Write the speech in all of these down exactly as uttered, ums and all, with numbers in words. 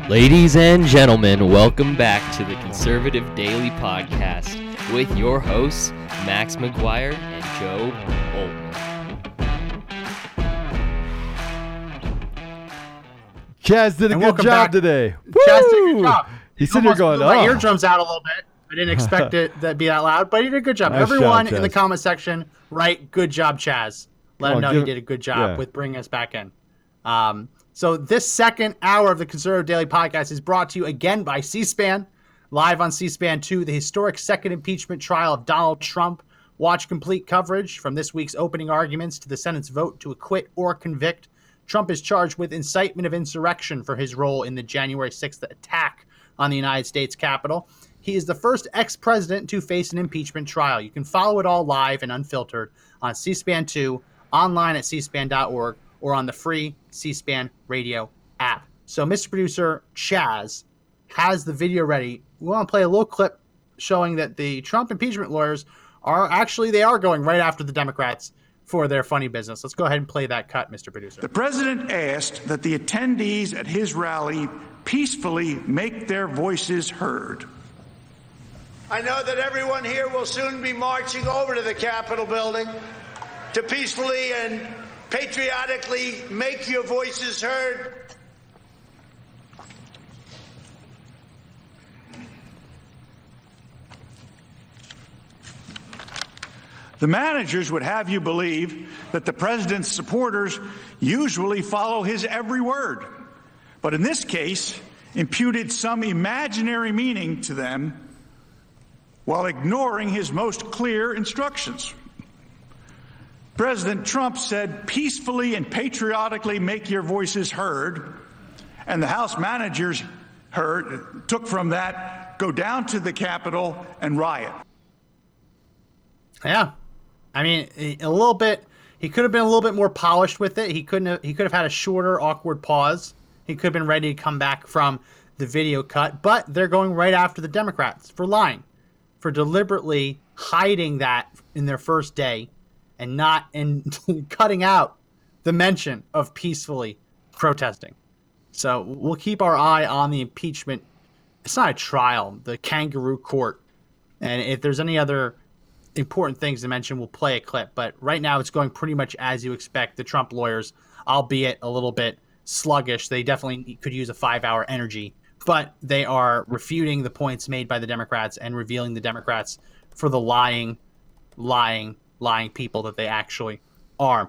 Ladies and gentlemen, welcome back to the Conservative Daily Podcast with your hosts, Max McGuire and Joe Bolton. Chaz did a and good job back. today. Chaz did a good job. He's sitting there going, my oh. eardrums out a little bit. I didn't expect it to be that loud, but he did a good job. Nice Everyone job, in the Chaz. comment section, write good job, Chaz. Let Come him on, know give- he did a good job yeah. with bringing us back in. Um, so this second hour of the Conservative Daily Podcast is brought to you again by C-SPAN. Live on C-SPAN two, the historic second impeachment trial of Donald Trump. Watch complete coverage from this week's opening arguments to the Senate's vote to acquit or convict. Trump is charged with incitement of insurrection for his role in the January sixth attack on the United States Capitol. He is the first ex-president to face an impeachment trial. You can follow it all live and unfiltered on C-SPAN two, online at c span dot org, or on the free C-SPAN radio app. So Mister Producer Chaz has the video ready. We want to play a little clip showing that the Trump impeachment lawyers are actually, they are going right after the Democrats for their funny business. Let's go ahead and play that cut, Mister Producer. The president asked that the attendees at his rally peacefully make their voices heard. I know that everyone here will soon be marching over to the Capitol building to peacefully and patriotically make your voices heard. The managers would have you believe that the president's supporters usually follow his every word, but in this case, imputed some imaginary meaning to them while ignoring his most clear instructions. President Trump said, peacefully and patriotically make your voices heard, and the House managers heard, took from that, go down to the Capitol and riot. Yeah. I mean, a little bit, he could have been a little bit more polished with it. He couldn't have, he could have had a shorter, awkward pause. He could have been ready to come back from the video cut, but they're going right after the Democrats for lying, for deliberately hiding that in their first day and not and cutting out the mention of peacefully protesting. So we'll keep our eye on the impeachment. It's not a trial, the kangaroo court. And if there's any other important things to mention, we'll play a clip. But right now it's going pretty much as you expect. The Trump lawyers, albeit a little bit sluggish, they definitely could use a five-hour energy. But they are refuting the points made by the Democrats and revealing the Democrats for the lying, lying, lying people that they actually are.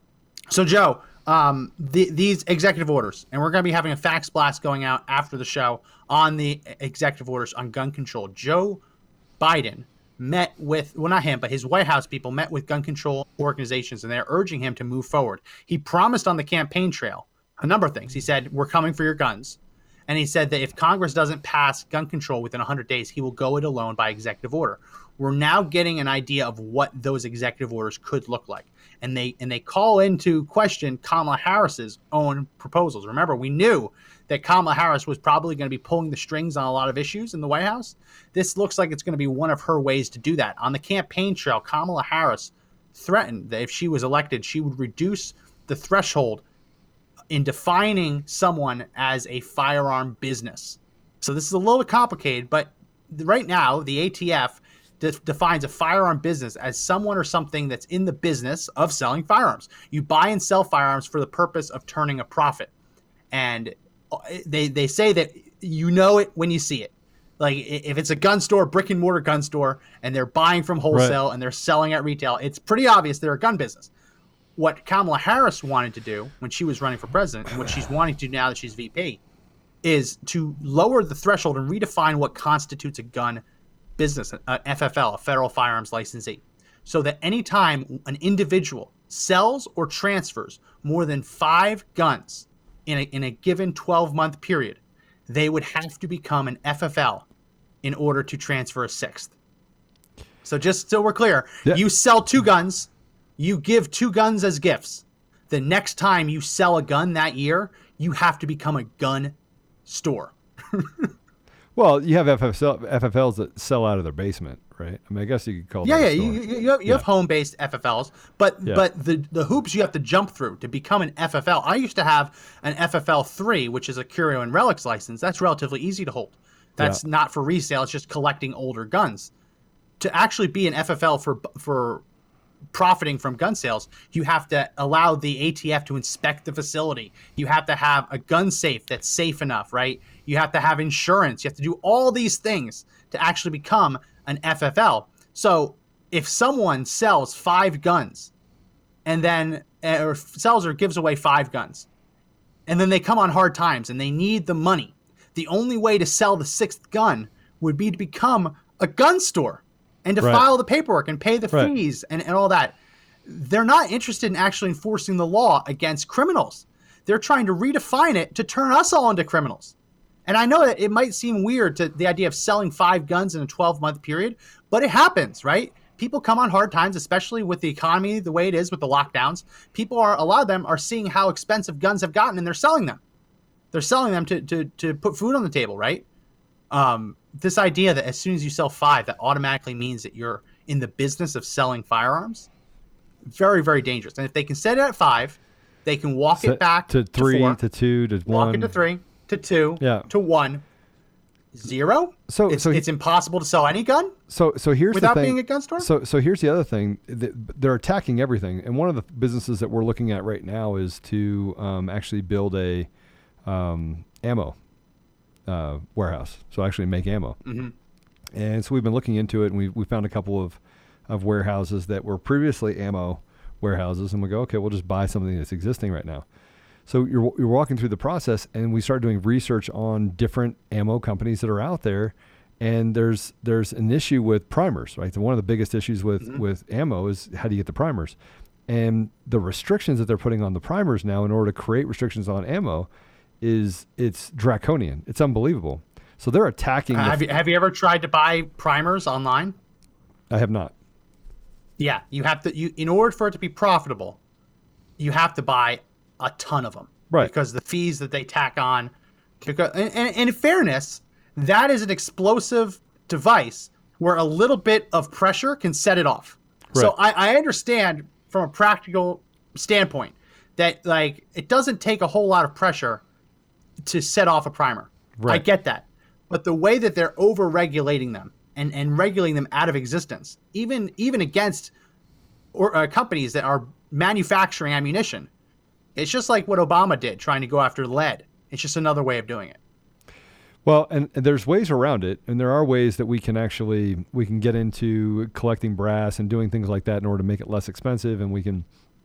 So, Joe, um, the, these executive orders, and we're going to be having a fax blast going out after the show on the executive orders on gun control. Joe Biden met with, well, not him, but his White House people met with gun control organizations, and they're urging him to move forward. He promised on the campaign trail a number of things. He said, we're coming for your guns. And he said that if Congress doesn't pass gun control within one hundred days, he will go it alone by executive order. We're now getting an idea of what those executive orders could look like. And they and they call into question Kamala Harris's own proposals. Remember, we knew that Kamala Harris was probably going to be pulling the strings on a lot of issues in the White House. This looks like it's going to be one of her ways to do that. On the campaign trail, Kamala Harris threatened that if she was elected, she would reduce the threshold in defining someone as a firearm business. So this is a little bit complicated, but right now the A T F de- defines a firearm business as someone or something that's in the business of selling firearms. You buy and sell firearms for the purpose of turning a profit. And they they say that you know it when you see it. Like if it's a gun store, brick and mortar gun store, and they're buying from wholesale right. and they're selling at retail, it's pretty obvious they're a gun business. What Kamala Harris wanted to do when she was running for president, and what she's wanting to do now that she's V P, is to lower the threshold and redefine what constitutes a gun business, an F F L, a federal firearms licensee, so that anytime an individual sells or transfers more than five guns in a, in a given twelve-month period, they would have to become an F F L in order to transfer a sixth. So just so we're clear, yeah. you sell two guns, you give two guns as gifts. The next time you sell a gun that year, you have to become a gun store. Well, you have F F L, F F Ls that sell out of their basement, right? I mean, I guess you could call Yeah, that yeah. a You, store. you, you have, you Yeah. have home-based F F Ls, but Yeah. but the the hoops you have to jump through to become an F F L. I used to have an F F L three, which is a Curio and Relics license. That's relatively easy to hold. That's Yeah. not for resale. It's just collecting older guns. To actually be an F F L for for profiting from gun sales, you have to allow the A T F to inspect the facility. You have to have a gun safe that's safe enough, right? You have to have insurance. You have to do all these things to actually become an F F L. So if someone sells five guns and then or sells or gives away five guns, and then they come on hard times and they need the money, the only way to sell the sixth gun would be to become a gun store and to Right. file the paperwork and pay the Right. fees and, and all that. They're not interested in actually enforcing the law against criminals. They're trying to redefine it to turn us all into criminals. And I know that it might seem weird to the idea of selling five guns in a twelve-month period, but it happens, right? People come on hard times, especially with the economy the way it is with the lockdowns. People are, a lot of them are seeing how expensive guns have gotten and they're selling them. They're selling them to, to, to put food on the table, right? Um, this idea that as soon as you sell five, that automatically means that you're in the business of selling firearms, very, very dangerous. And if they can set it at five, they can walk Set it back to three, to, four, to two, to walk one. it to three, to two, Yeah. to one, zero. So- it's, so he- it's impossible to sell any gun So, so here's without the thing. being a gun store. So, so here's the other thing. Th- They're attacking everything, and one of the businesses that we're looking at right now is to um, actually build a um, ammo uh, warehouse. So actually make ammo. Mm-hmm. And so we've been looking into it, and we we found a couple of of warehouses that were previously ammo warehouses, and we go, okay, we'll just buy something that's existing right now. So you're you're walking through the process, and we start doing research on different ammo companies that are out there, and there's there's an issue with primers, right? So one of the biggest issues with Mm-hmm. with ammo is how do you get the primers, and the restrictions that they're putting on the primers now in order to create restrictions on ammo is it's draconian. It's unbelievable. So they're attacking. Uh, the have you have you ever tried to buy primers online? I have not. Yeah, you have to. You in order for it to be profitable, you have to buy a ton of them, Right. Because the fees that they tack on. Because and, and, and in fairness, that is an explosive device where a little bit of pressure can set it off. So Right. I, I understand from a practical standpoint that like it doesn't take a whole lot of pressure to set off a primer. I Right. get that. But the way that they're over-regulating them and, and regulating them out of existence, even even against or uh, companies that are manufacturing ammunition, it's just like what Obama did, trying to go after lead. It's just another way of doing it. Well, and, and there's ways around it, and there are ways that we can actually we can get into collecting brass and doing things like that in order to make it less expensive, and we can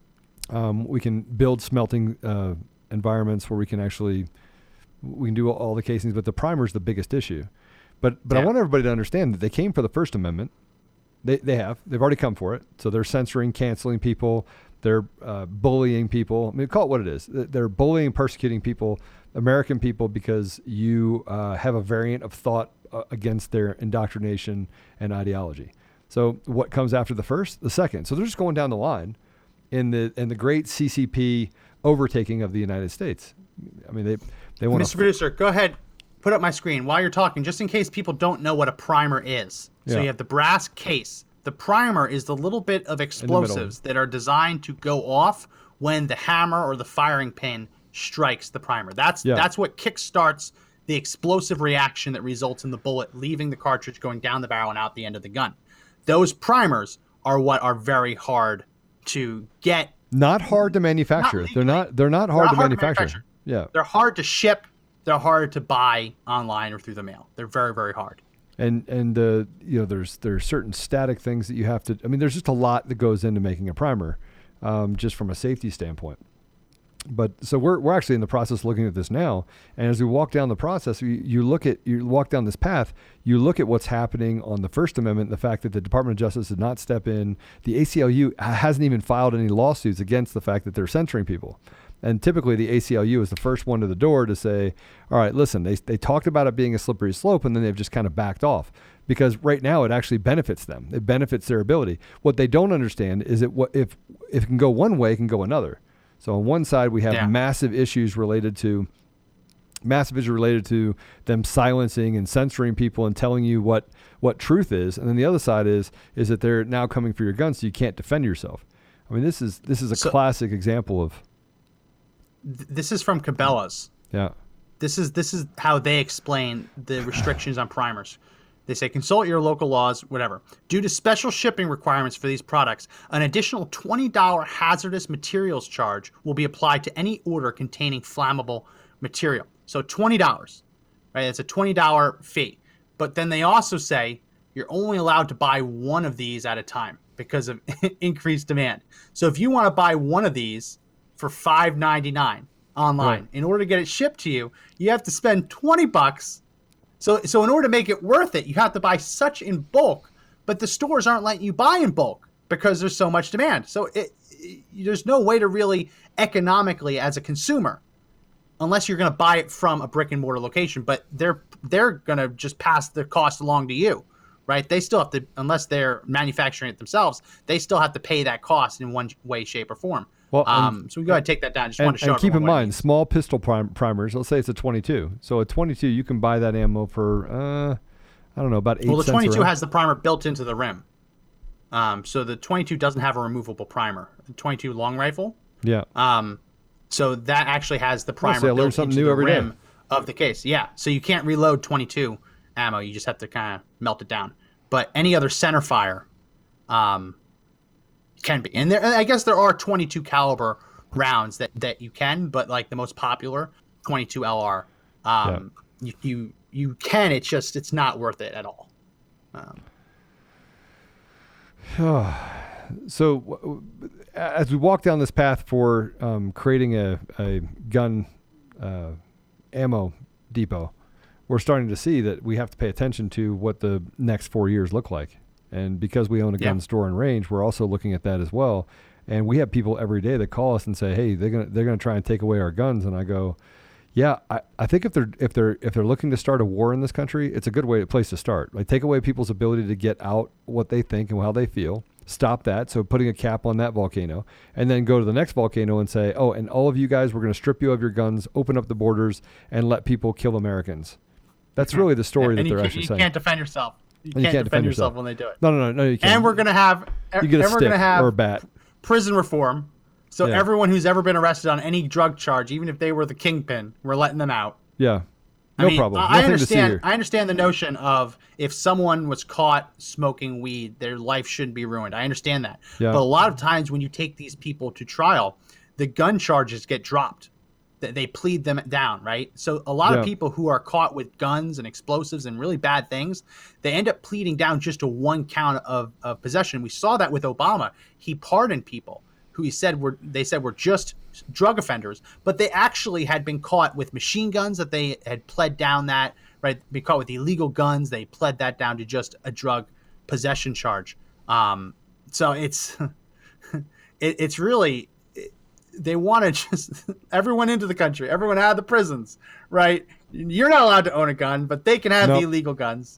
um, we can build smelting uh, environments where we can actually we can do all the casings, but the primer is the biggest issue. But but I Yeah. want everybody to understand that they came for the First Amendment. They they have they've already come for it. So they're censoring, canceling people. They're uh, bullying people. I mean, call it what it is. They're bullying, persecuting people, American people, because you uh, have a variant of thought uh, against their indoctrination and ideology. So what comes after the first? The second. So they're just going down the line in the in the great C C P overtaking of the United States. I mean, they they want Mister Producer, go ahead, put up my screen while you're talking, just in case people don't know what a primer is. So Yeah. you have the brass case. The primer is the little bit of explosives that are designed to go off when the hammer or the firing pin strikes the primer. That's Yeah. that's what kickstarts the explosive reaction that results in the bullet leaving the cartridge, going down the barrel and out the end of the gun. Those primers are what are very hard to get. not hard to manufacture. Not they're not they're not hard, not to, hard to manufacture. manufacture. Yeah. They're hard to ship. They're hard to buy online or through the mail. They're very, very hard. And and uh, you know there's there's certain static things that you have to. I mean, there's just a lot that goes into making a primer, um, just from a safety standpoint. But so we're we're actually in the process of looking at this now. And as we walk down the process, you, you look at you walk down this path. You look at what's happening on the First Amendment, the fact that the Department of Justice did not step in. The A C L U hasn't even filed any lawsuits against the fact that they're censoring people. And typically the A C L U is the first one to the door to say, all right, listen, they they talked about it being a slippery slope, and then they've just kind of backed off, because right now it actually benefits them. It benefits their ability. What they don't understand is that what if, if it can go one way, it can go another. So on one side, we have Yeah. massive issues related to Massive is related to them silencing and censoring people and telling you what, what truth is. And then the other side is is that they're now coming for your guns so you can't defend yourself. I mean, this is this is a so, classic example of. Th- this is from Cabela's. Yeah. This is this is how they explain the restrictions on primers. They say, consult your local laws, whatever. Due to special shipping requirements for these products, an additional twenty dollars hazardous materials charge will be applied to any order containing flammable material. So twenty dollars, right? It's a twenty dollars fee. But then they also say you're only allowed to buy one of these at a time because of increased demand. So if you want to buy one of these for five ninety-nine online, right, in order to get it shipped to you, you have to spend twenty bucks. So, so in order to make it worth it, you have to buy such in bulk, but the stores aren't letting you buy in bulk because there's so much demand. So it, it, there's no way to really economically, as a consumer, unless you're going to buy it from a brick and mortar location, but they're they're going to just pass the cost along to you, right? They still have to, unless they're manufacturing it themselves, they still have to pay that cost in one way, shape, or form. Well, um, and, so we go ahead and take that down. Just and, want to show and keep in mind, what small pistol prim- primers. Let's say it's a twenty-two. So a twenty-two, you can buy that ammo for uh, I don't know, about eight. Well, the cents twenty-two around. has the primer built into the rim. Um, so the twenty-two doesn't have a removable primer. The twenty-two long rifle. Yeah. Um, so that actually has the primer Honestly, I learn built something into new the every rim day. of the case. Yeah. So you can't reload twenty-two ammo. You just have to kind of melt it down. But any other center fire, um, can be. And there, I guess there are twenty-two caliber rounds that, that you can, but like the most popular twenty-two L R, um, yeah. you, you you can. It's just it's not worth it at all. Um, so w- as we walk down this path for um, creating a, a gun uh, ammo depot, we're starting to see that we have to pay attention to what the next four years look like. And because we own a gun yeah. store and range, we're also looking at that as well. And we have people every day that call us and say, "Hey, they're gonna they're gonna try and take away our guns." And I go, "Yeah, I, I think if they're if they're if they're looking to start a war in this country, it's a good way place to start. Like take away people's ability to get out what they think and how they feel. Stop that. So putting a cap on that volcano, and then go to the next volcano and say, "Oh, and all of you guys, we're going to strip you of your guns, open up the borders, and let people kill Americans." That's really the story and that you, they're actually you saying. You can't defend yourself. You can't, you can't defend, defend yourself, yourself when they do it. No, no, no, no. You can't. And we're going to have you get a and we're stick gonna have or a bat. Prison reform. So Yeah. everyone who's ever been arrested on any drug charge, even if they were the kingpin, we're letting them out. Yeah. No I mean, problem. I Nothing understand. to see here. I understand the notion of if someone was caught smoking weed, their life shouldn't be ruined. I understand that. Yeah. But a lot of times when you take these people to trial, the gun charges get dropped. They they plead them down, right? So a lot Yeah. of people who are caught with guns and explosives and really bad things, they end up pleading down just to one count of, of possession. We saw that with Obama. He pardoned people who he said were they said were just drug offenders, but they actually had been caught with machine guns that they had pled down that, right? Been caught with illegal guns, they pled that down to just a drug possession charge. Um, so it's it, it's really they want to just everyone into the country, everyone out of the prisons, right? You're not allowed to own a gun, but they can have Nope. the illegal guns.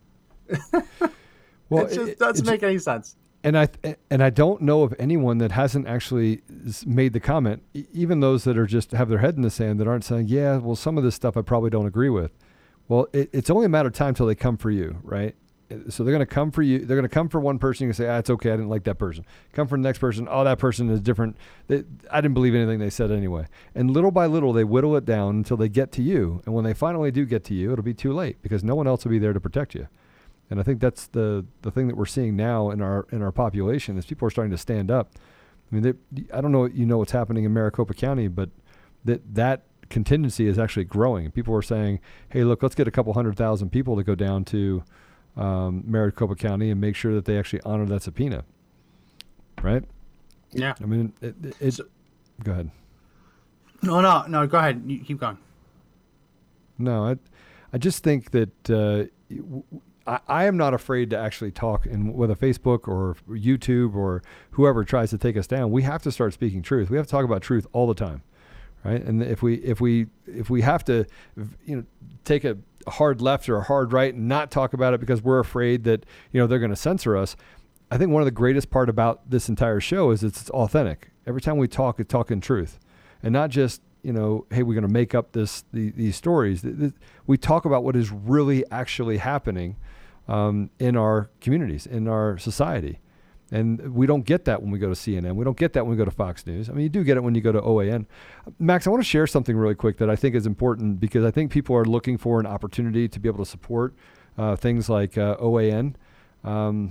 Well, it just it- doesn't it's- make any sense. And I th- and I don't know of anyone that hasn't actually s- made the comment. E- even those that are just have their head in the sand that aren't saying, "Yeah, well, some of this stuff I probably don't agree with." Well, it, it's only a matter of time till they come for you, right? So they're going to come for you. They're going to come for one person. You can say, "Ah, it's okay. I didn't like that person." Come for the next person. Oh, that person is different. They, I didn't believe anything they said anyway. And little by little, they whittle it down until they get to you. And when they finally do get to you, it'll be too late because no one else will be there to protect you. And I think that's the, the thing that we're seeing now in our in our population is people are starting to stand up. I mean, they, I don't know, you know what's happening in Maricopa County, but that that contingency is actually growing. People are saying, "Hey, look, let's get a couple hundred thousand people to go down to um, Maricopa County and make sure that they actually honor that subpoena." Right? Yeah. I mean, it, it, it's. Go ahead. No, no, no. Go ahead. You keep going. No, I, I just think that uh, w- I, I am not afraid to actually talk, in whether Facebook or YouTube or whoever tries to take us down. We have to start speaking truth. We have to talk about truth all the time, right? And if we if we if we have to, you know, take a hard left or a hard right and not talk about it because we're afraid that you know they're going to censor us. I think one of the greatest part about this entire show is it's, it's authentic. Every time we talk, it's talking truth, and not just you know, hey, we're going to make up this the, these stories. We talk about what is really actually happening um, in our communities, in our society. And we don't get that when we go to C N N. We don't get that when we go to Fox News. I mean, you do get it when you go to O A N. Max, I want to share something really quick that I think is important, because I think people are looking for an opportunity to be able to support uh, things like uh, O A N, um,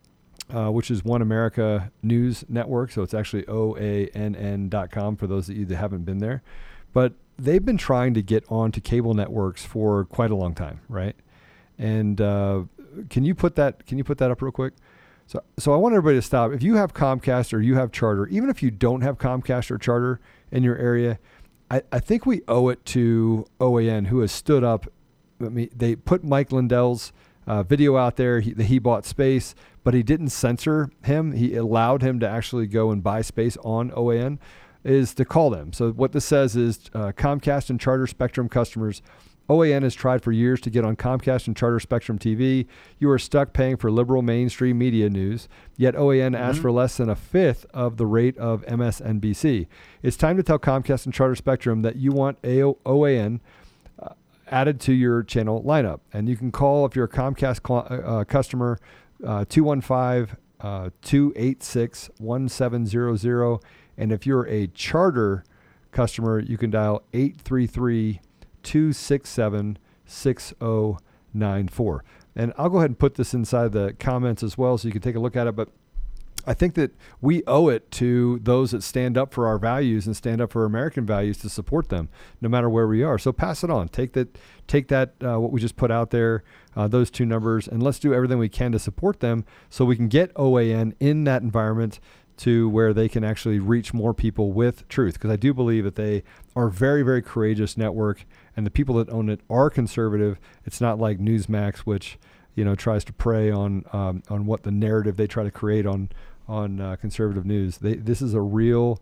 uh, which is One America News Network. So it's actually O A N N dot com for those of you that haven't been there. But they've been trying to get onto cable networks for quite a long time, right? And uh, can you put that? Can you put that up real quick? So so I want everybody to stop. If you have Comcast or you have Charter, even if you don't have Comcast or Charter in your area, I, I think we owe it to O A N, who has stood up. I mean, they put Mike Lindell's uh, video out there. He, he bought space, but he didn't censor him. He allowed him to actually go and buy space on O A N, is to call them. So what this says is uh, Comcast and Charter Spectrum customers, O A N has tried for years to get on Comcast and Charter Spectrum T V. You are stuck paying for liberal mainstream media news, yet O A N mm-hmm. asks for less than a fifth of the rate of M S N B C. It's time to tell Comcast and Charter Spectrum that you want O A N uh, added to your channel lineup. And you can call, if you're a Comcast cl- uh, customer, uh, two one five, two eight six, one seven zero zero. And if you're a Charter customer, you can dial eight three three, two six seven, six zero nine four. And I'll go ahead and put this inside the comments as well so you can take a look at it. But I think that we owe it to those that stand up for our values and stand up for American values to support them no matter where we are. So pass it on. Take that, take that uh, what we just put out there, uh, those two numbers, and let's do everything we can to support them so we can get O A N in that environment to where they can actually reach more people with truth. Because I do believe that they are a very, very courageous network, and the people that own it are conservative. It's not like Newsmax, which, you know, tries to prey on um, on what the narrative they try to create on on uh, conservative news. They, this is a real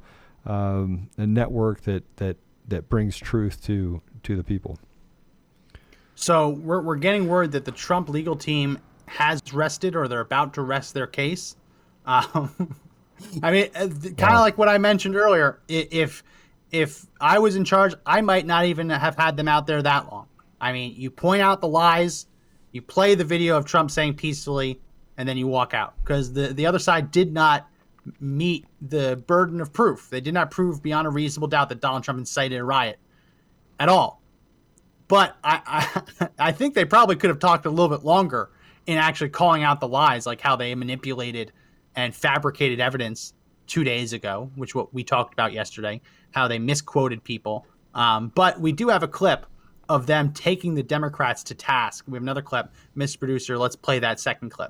um, a network that that that brings truth to to the people. So we're we're getting word that the Trump legal team has rested, or they're about to rest their case. Um, I mean, kind of wow. like what I mentioned earlier. If if I was in charge, I might not even have had them out there that long. I mean, you point out the lies, you play the video of Trump saying peacefully, and then you walk out, because the, the other side did not meet the burden of proof. They did not prove beyond a reasonable doubt that Donald Trump incited a riot at all. But I, I, I think they probably could have talked a little bit longer in actually calling out the lies, like how they manipulated and fabricated evidence two days ago, which what we talked about yesterday, how they misquoted people. Um, but we do have a clip of them taking the Democrats to task. We have another clip. Mister Producer, let's play that second clip.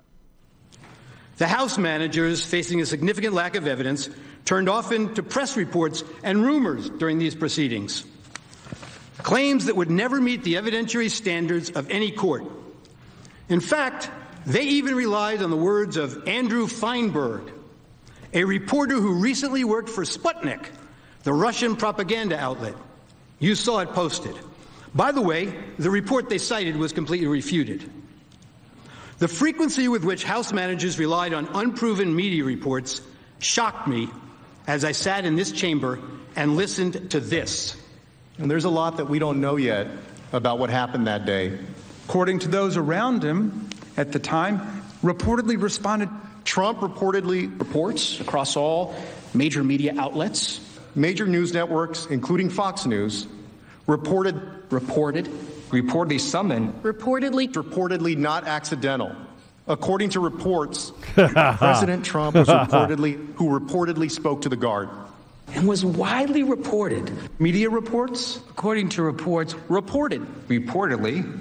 The House managers, facing a significant lack of evidence, turned often to press reports and rumors during these proceedings. Claims that would never meet the evidentiary standards of any court. In fact, they even relied on the words of Andrew Feinberg, a reporter who recently worked for Sputnik, the Russian propaganda outlet. You saw it posted. By the way, the report they cited was completely refuted. The frequency with which House managers relied on unproven media reports shocked me as I sat in this chamber and listened to this. And there's a lot that we don't know yet about what happened that day. According to those around him at the time, reportedly responded. Trump reportedly reports across all major media outlets. Major news networks, including Fox News, reported, reported, reportedly summoned, reportedly, reportedly not accidental. According to reports, President Trump was reportedly, who reportedly spoke to the guard. And was widely reported. Media reports? According to reports, reported. Reportedly.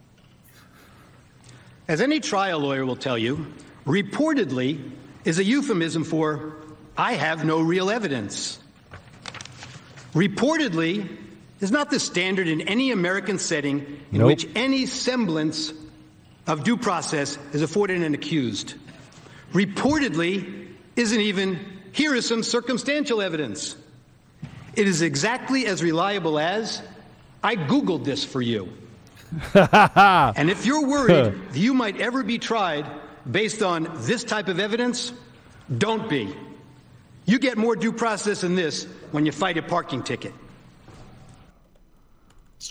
As any trial lawyer will tell you, reportedly is a euphemism for I have no real evidence. Reportedly is not the standard in any American setting in nope. which any semblance of due process is afforded an accused. Reportedly isn't even, here is some circumstantial evidence. It is exactly as reliable as, I Googled this for you. And if you're worried that you might ever be tried based on this type of evidence, don't be. You get more due process than this when you fight a parking ticket.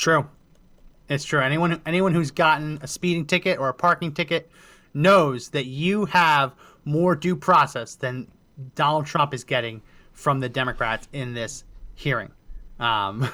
true. It's true. Anyone anyone who's gotten a speeding ticket or a parking ticket knows that you have more due process than Donald Trump is getting from the Democrats in this hearing. Um,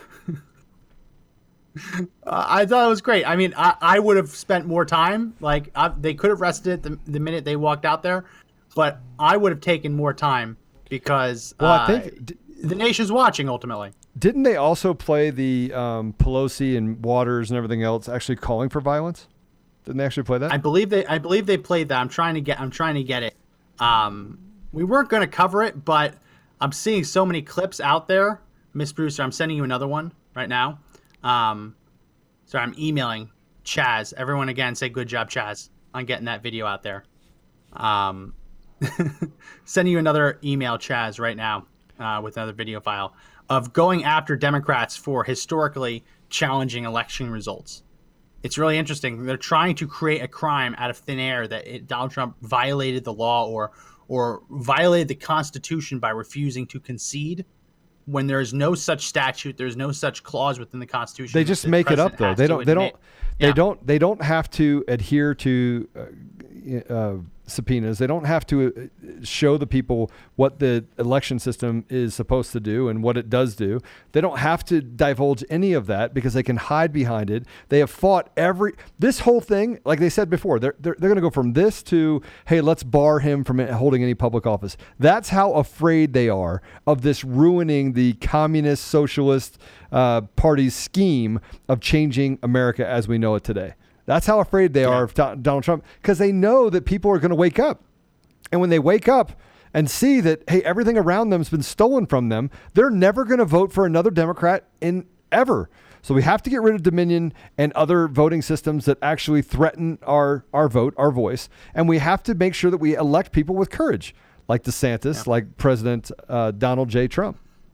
I thought it was great. I mean, I, I would have spent more time. Like I, they could have rested it the, the minute they walked out there, but I would have taken more time because well, uh, I think d- the nation's watching ultimately. Didn't they also play the um, Pelosi and Waters and everything else actually calling for violence? Didn't they actually play that? I believe they. I believe they played that. I'm trying to get. I'm trying to get it. Um, we weren't going to cover it, but I'm seeing so many clips out there, Miss Brewster. I'm sending you another one right now. Um, sorry, I'm emailing Chaz. Everyone again, say good job, Chaz, on getting that video out there. Um, sending you another email, Chaz, right now uh, with another video file of going after Democrats for historically challenging election results. It's really interesting. They're trying to create a crime out of thin air that it, Donald Trump violated the law or or violated the Constitution by refusing to concede when there is no such statute, there's no such clause within the Constitution. They just make it up though. They don't. They don't. They Yeah. don't. They don't have to adhere to uh, uh, subpoenas. They don't have to show the people what the election system is supposed to do and what it does do. They don't have to divulge any of that because they can hide behind it. They have fought every this whole thing, like they said before. They're they're, they're going to go from this to hey, let's bar him from holding any public office. That's how afraid they are of this ruining the communist socialist uh, party's scheme of changing America as we know it today. That's how afraid they yeah. are of Don- Donald Trump because they know that people are going to wake up. And when they wake up and see that, hey, everything around them has been stolen from them, they're never going to vote for another Democrat in ever. So we have to get rid of Dominion and other voting systems that actually threaten our, our vote, our voice. And we have to make sure that we elect people with courage, like DeSantis, yeah. like President uh, Donald J. Trump.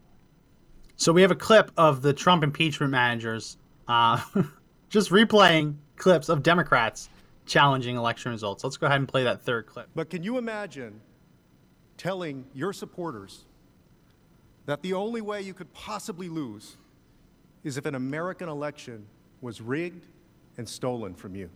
So we have a clip of the Trump impeachment managers uh, just replaying clips of Democrats challenging election results. Let's go ahead and play that third clip. But can you imagine telling your supporters that the only way you could possibly lose is if an American election was rigged and stolen from you?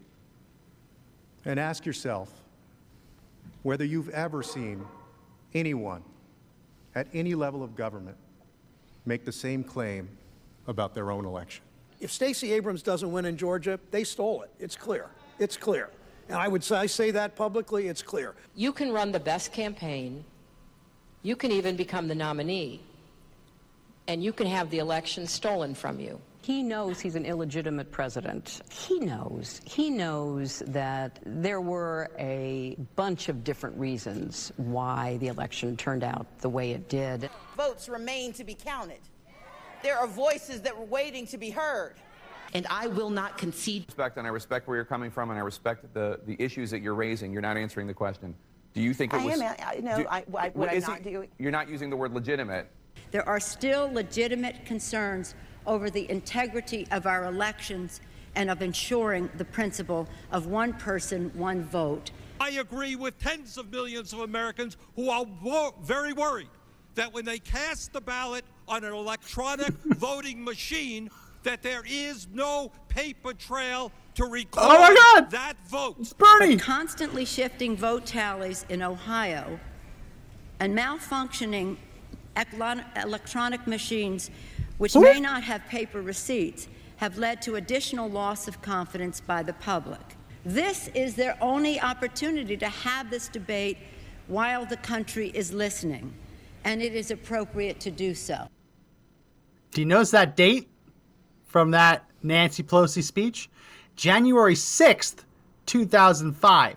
And ask yourself whether you've ever seen anyone at any level of government make the same claim about their own election. If Stacey Abrams doesn't win in Georgia, they stole it. It's clear. It's clear. And I would say, I say that publicly, it's clear. You can run the best campaign. You can even become the nominee. And you can have the election stolen from you. He knows he's an illegitimate president. He knows. He knows that there were a bunch of different reasons why the election turned out the way it did. Votes remain to be counted. There are voices that were waiting to be heard. And I will not concede. Respect, and I respect where you're coming from, and I respect the, the issues that you're raising. You're not answering the question. Do you think it I was... am. I, no, do, I, I, what I'm not doing... You're not using the word legitimate. There are still legitimate concerns over the integrity of our elections and of ensuring the principle of one person, one vote. I agree with tens of millions of Americans who are wo- very worried that when they cast the ballot on an electronic voting machine, that there is no paper trail to record oh my God! that vote. It's Bernie! But constantly shifting vote tallies in Ohio and malfunctioning electronic machines, which Ooh. may not have paper receipts, have led to additional loss of confidence by the public. This is their only opportunity to have this debate while the country is listening, and it is appropriate to do so. Do you notice that date from that Nancy Pelosi speech? January sixth, two thousand five.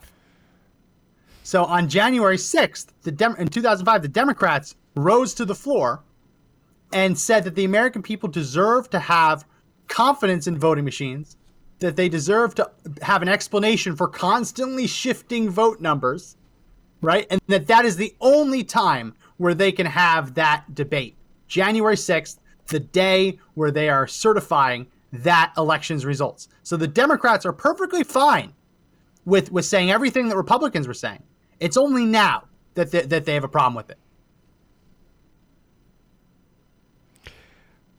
So on January sixth, the Dem- in two thousand five, the Democrats rose to the floor and said that the American people deserve to have confidence in voting machines, that they deserve to have an explanation for constantly shifting vote numbers, right? And that that is the only time where they can have that debate. January sixth, the day where they are certifying that election's results. So the Democrats are perfectly fine with, with saying everything that Republicans were saying. It's only now that they, that they have a problem with it.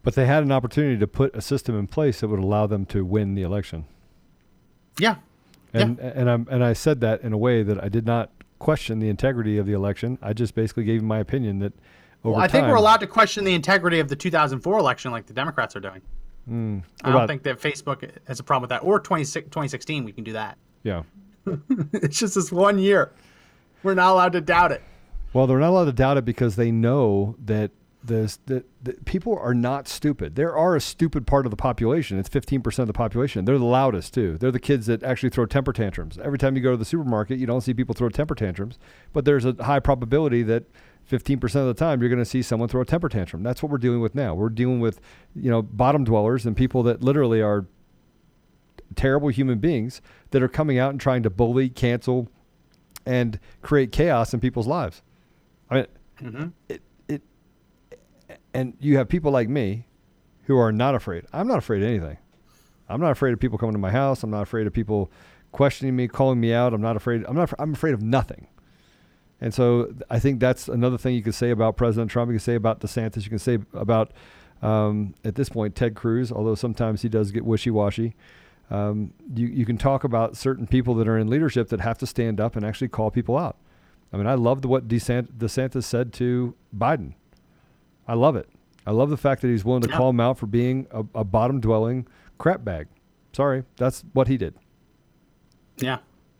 But they had an opportunity to put a system in place that would allow them to win the election. Yeah. And yeah. and I'm and I said that in a way that I did not question the integrity of the election. I just basically gave my opinion that over well, I time, think we're allowed to question the integrity of the two thousand four election like the Democrats are doing. Mm, I don't think that Facebook has a problem with that. Or twenty sixteen, we can do that. Yeah. It's just this one year. We're not allowed to doubt it. Well, they're not allowed to doubt it because they know that this that, that people are not stupid. There are a stupid part of the population. It's fifteen percent of the population. They're the loudest too. They're the kids that actually throw temper tantrums. Every time you go to the supermarket, you don't see people throw temper tantrums, but there's a high probability that fifteen percent of the time you're going to see someone throw a temper tantrum. That's what we're dealing with now. We're dealing with, you know, bottom dwellers and people that literally are terrible human beings that are coming out and trying to bully, cancel, and create chaos in people's lives. I mean, mm-hmm. it, it, and you have people like me who are not afraid. I'm not afraid of anything. I'm not afraid of people coming to my house. I'm not afraid of people questioning me, calling me out. I'm not afraid. I'm not, I'm afraid of nothing. And so I think that's another thing you could say about President Trump. You can say about DeSantis. You can say about, um, at this point, Ted Cruz, although sometimes he does get wishy-washy. Um, you, you can talk about certain people that are in leadership that have to stand up and actually call people out. I mean, I loved what DeSant- DeSantis said to Biden. I love it. I love the fact that he's willing to Yeah. call him out for being a, a bottom-dwelling crap bag. Sorry, that's what he did. Yeah.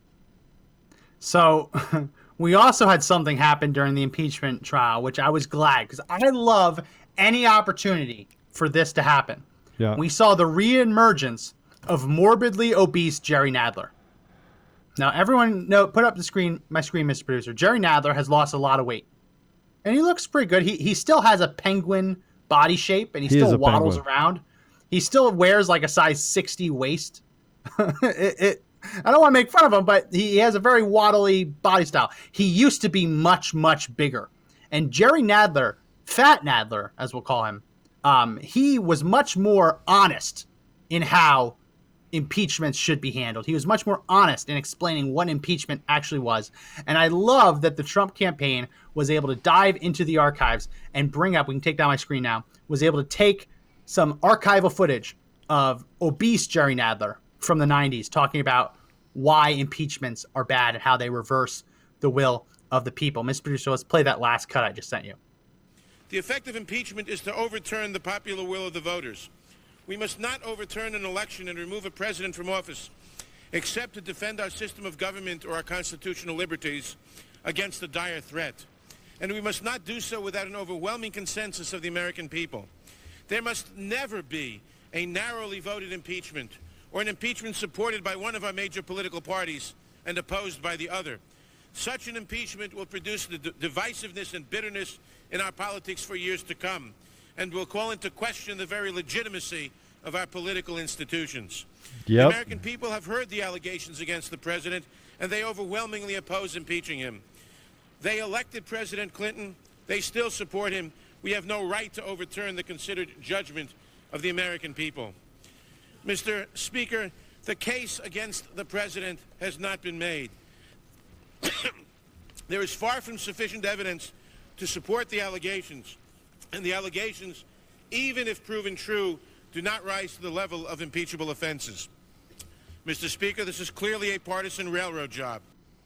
So we also had something happen during the impeachment trial, which I was glad because I love any opportunity for this to happen. Yeah. We saw the reemergence of morbidly obese Jerry Nadler. Now, everyone know, put up the screen, my screen, Mister Producer. Jerry Nadler has lost a lot of weight. And he looks pretty good. He he still has a penguin body shape, and he, He is still a waddles penguin. around. He still wears like a size sixty waist. it, it, I don't want to make fun of him, but he has a very waddly body style. He used to be much, much bigger. And Jerry Nadler, Fat Nadler, as we'll call him, um, he was much more honest in how impeachments should be handled. He was much more honest in explaining what impeachment actually was. And I love that the Trump campaign was able to dive into the archives and bring up, we can take down my screen now, was able to take some archival footage of obese Jerry Nadler from the nineties talking about why impeachments are bad and how they reverse the will of the people. Mister Producer, let's play that last cut I just sent you. The effect of impeachment is to overturn the popular will of the voters. We must not overturn an election and remove a president from office, except to defend our system of government or our constitutional liberties against a dire threat. And we must not do so without an overwhelming consensus of the American people. There must never be a narrowly voted impeachment or an impeachment supported by one of our major political parties and opposed by the other. Such an impeachment will produce the d- divisiveness and bitterness in our politics for years to come, and will call into question the very legitimacy of our political institutions. Yep. The American people have heard the allegations against the president, and they overwhelmingly oppose impeaching him. They elected President Clinton. They still support him. We have no right to overturn the considered judgment of the American people. Mister Speaker, the case against the president has not been made. There is far from sufficient evidence to support the allegations, and the allegations, even if proven true, do not rise to the level of impeachable offenses. Mister Speaker, this is clearly a partisan railroad job.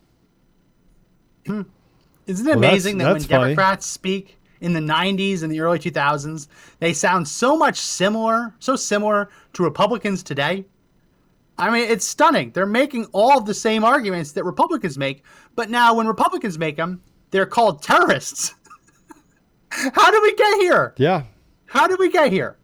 Isn't it Well, amazing that's- that that's when funny. Democrats speak in the nineties and the early two thousands, they sound so much similar, so similar to Republicans today? I mean, it's stunning. They're making all of the same arguments that Republicans make, but now when Republicans make them, they're called terrorists. How did we get here? Yeah. How did we get here?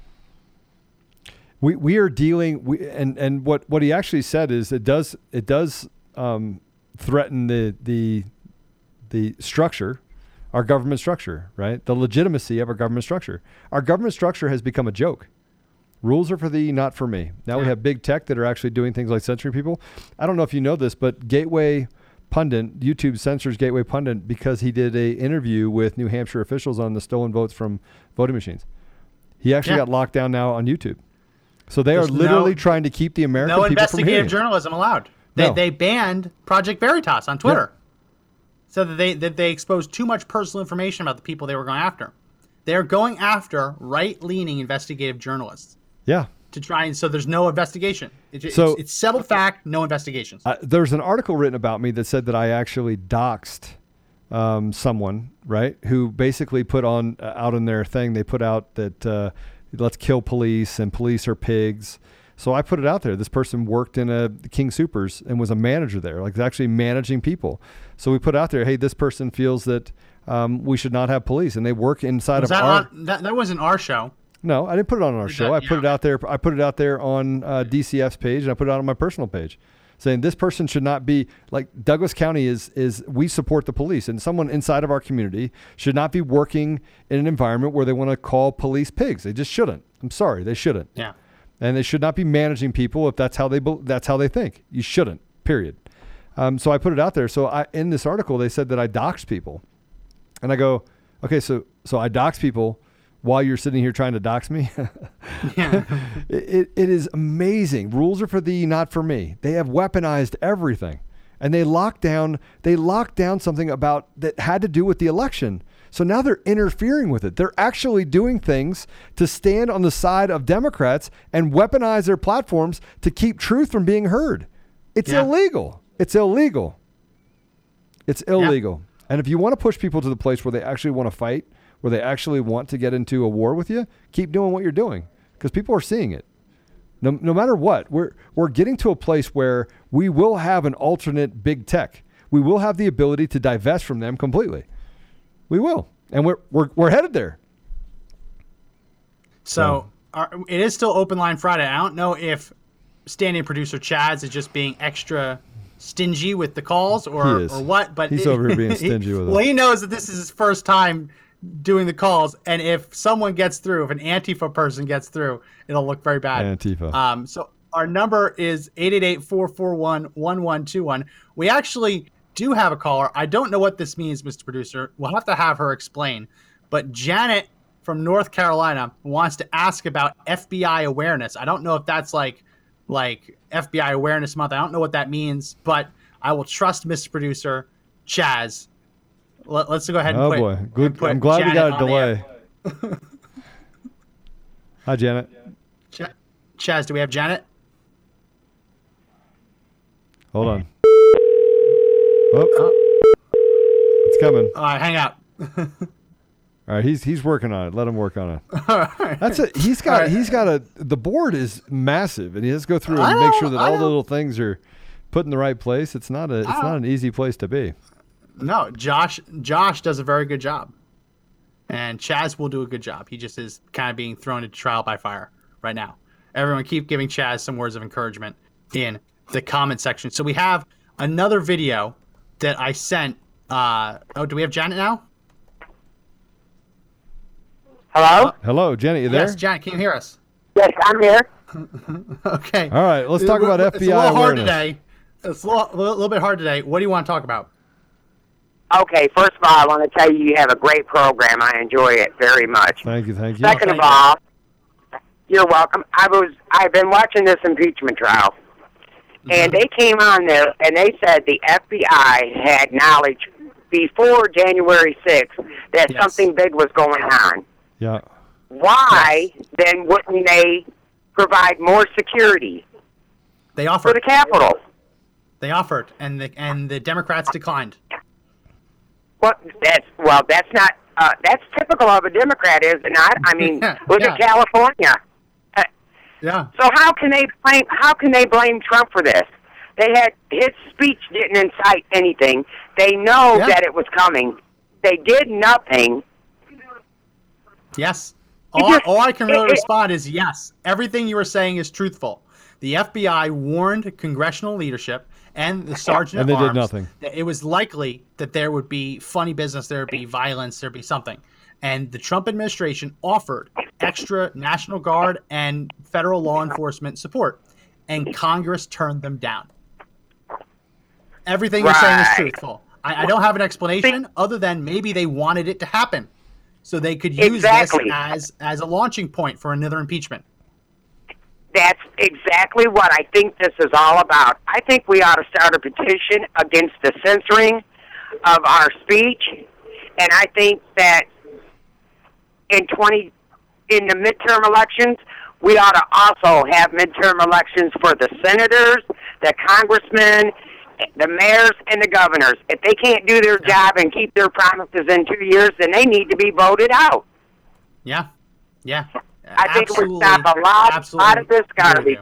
We we are dealing we, and and what, what he actually said is it does it does um, threaten the the the structure, our government structure, right? The legitimacy of our government structure. Our government structure has become a joke. Rules are for thee, not for me. Now we have big tech that are actually doing things like censoring people. I don't know if you know this, but Gateway Pundit, YouTube censors Gateway Pundit because he did a interview with New Hampshire officials on the stolen votes from voting machines. He actually Yeah. got locked down now on YouTube. So they There's are literally no- trying to keep the American No people from investigative hearing. journalism allowed. They No. they banned Project Veritas on Twitter, so that they that they exposed too much personal information about the people they were going after. They're going after right-leaning investigative journalists. Yeah. To try and so there's no investigation. It, So- it's, it's settled fact, no investigations. Uh, there's an article written about me that said that I actually doxed um, someone, right, who basically put on uh, out in their thing. They put out that uh, let's kill police and police are pigs. So I put it out there. This person worked in a King Soopers and was a manager there, like actually managing people. So we put out there, hey, this person feels that um, we should not have police, and they work inside Was of that, our. on, that that wasn't our show. No, I didn't put it on our Is show. that- I put it out there. I put it out there on uh, D C F's page, and I put it out on my personal page, saying this person should not be like Douglas County is. Is we support the police, and someone inside of our community should not be working in an environment where they want to call police pigs. They just shouldn't. I'm sorry, they shouldn't. Yeah. And they should not be managing people if that's how they bel- that's how they think. You shouldn't. Period. Um, so I put it out there. So I in this article they said that I doxed people, and I go, okay, so so I dox people while you're sitting here trying to dox me. Yeah. it, it, it is amazing. Rules are for thee, not for me. They have weaponized everything, and they locked down. They locked down something about that had to do with the election. So now they're interfering with it. They're actually doing things to stand on the side of Democrats and weaponize their platforms to keep truth from being heard. It's Yeah. illegal. It's illegal. It's illegal. And if you want to push people to the place where they actually want to fight, where they actually want to get into a war with you, keep doing what you're doing because people are seeing it. No, no matter what, we're we're getting to a place where we will have an alternate big tech. We will have the ability to divest from them completely. We will, and we're we're we're headed there. So our, it is still Open Line Friday. I don't know if standing producer Chaz is just being extra stingy with the calls or, He is. or what, but He's over here being stingy with Well, us. he knows that this is his first time doing the calls, and if someone gets through, if an Antifa person gets through, it'll look very bad. Antifa. Um, so our number is eight eight eight, four four one, one one two one. We actually do have a caller. I don't know what this means, Mister Producer. We'll have to have her explain. But Janet from North Carolina wants to ask about F B I awareness. I don't know if that's like like F B I Awareness Month. I don't know what that means, but I will trust Mister Producer Chaz. Let, let's go ahead and Oh put, boy, good. put I'm glad Janet we got a on the delay. air. Hi, Janet. Ch- Chaz, do we have Janet? Hold on. Oh, it's coming. All right, hang out. All right, he's he's working on it. Let him work on it. All right. That's it. He's got All right. he's got a the board is massive, and he has to go through I and make know, sure that I all the know. little things are put in the right place. It's not a it's I not know. an easy place to be. No, Josh. Josh does a very good job, and Chaz will do a good job. He just is kind of being thrown into trial by fire right now. Everyone, keep giving Chaz some words of encouragement in the comment section. So we have another video that I sent. Uh, oh, do we have Janet now? Hello? Hello, Janet, you there? Yes, Janet, can you hear us? Yes, I'm here. Okay. All right, let's talk about It's F B I a little hard awareness. today. It's a little, a little bit hard today. What do you want to talk about? Okay, first of all, I want to tell you you have a great program. I enjoy it very much. Thank you, thank you. Second of all, you're welcome. I was I've been watching this impeachment trial, and they came on there and they said the F B I had knowledge before January sixth that Yes. something big was going on. Yeah. Why then wouldn't they provide more security They for offered. the Capitol? They offered, and the and the Democrats declined. Well, that's well, that's not uh, that's typical of a Democrat, is it not? I mean, Yeah, look yeah. at California. Uh, Yeah. So how can they blame how can they blame Trump for this? They had his speech didn't incite anything. They know Yeah. that it was coming. They did nothing. Yes. It All, just- all I can really it- it- respond is yes. Everything you were saying is truthful. The F B I warned congressional leadership and the sergeant And at they did arms nothing. that it was likely that there would be funny business, there would be violence, there'd be something. And the Trump administration offered extra National Guard and federal law enforcement support, and Congress turned them down. Everything you're saying is Right. truthful. I, I don't have an explanation other than maybe they wanted it to happen so they could use Exactly. this as as a launching point for another impeachment. That's exactly what I think this is all about. I think we ought to start a petition against the censoring of our speech, and I think that in twenty in the midterm elections, we ought to also have midterm elections for the senators, the congressmen, the mayors, and the governors. If they can't do their job and keep their promises in two years, then they need to be voted out. Yeah, yeah. I think it would stop a lot, lot of this garbage.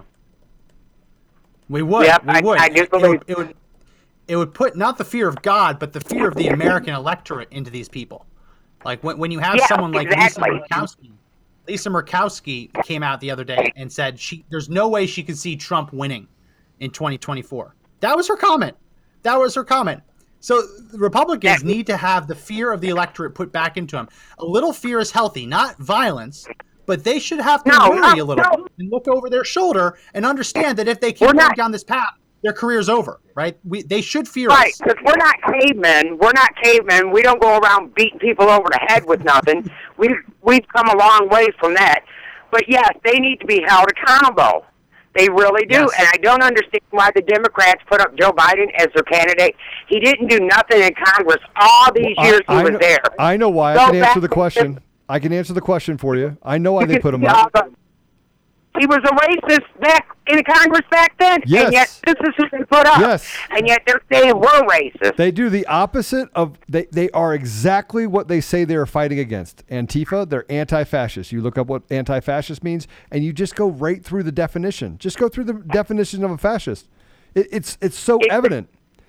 We would. Yep, we I, would. I do It, believe. would, it would. It would put not the fear of God, but the fear of the American electorate into these people. Like when when you have Yeah, someone like exactly. Lisa Murkowski. Lisa Murkowski came out the other day and said she there's no way she could see Trump winning in twenty twenty-four. That was her comment. That was her comment. So the Republicans need to have the fear of the electorate put back into them. A little fear is healthy, not violence, but they should have to No, worry no, a little no. bit and look over their shoulder and understand that if they keep going down this path, their career's over, right? We They should fear Right, us. because we're not cavemen. We're not cavemen. We don't go around beating people over the head with nothing. We've, we've come a long way from that. But, yes, they need to be held accountable. They really do. Yes. And I don't understand why the Democrats put up Joe Biden as their candidate. He didn't do nothing in Congress all these Well, years I, he I was know, there. I know why. Go I can answer back the to- question. I can answer the question for you. I know why You they can put him see up. all the- He was a racist back in Congress back then, Yes. and yet this is who they put up. Yes. And yet they're saying we're racist. They do the opposite of they, they are exactly what they say they are fighting against. Antifa, they're anti-fascist. You look up what anti-fascist means, and you just go right through the definition. Just go through the definition of a fascist. It, it's it's so evident.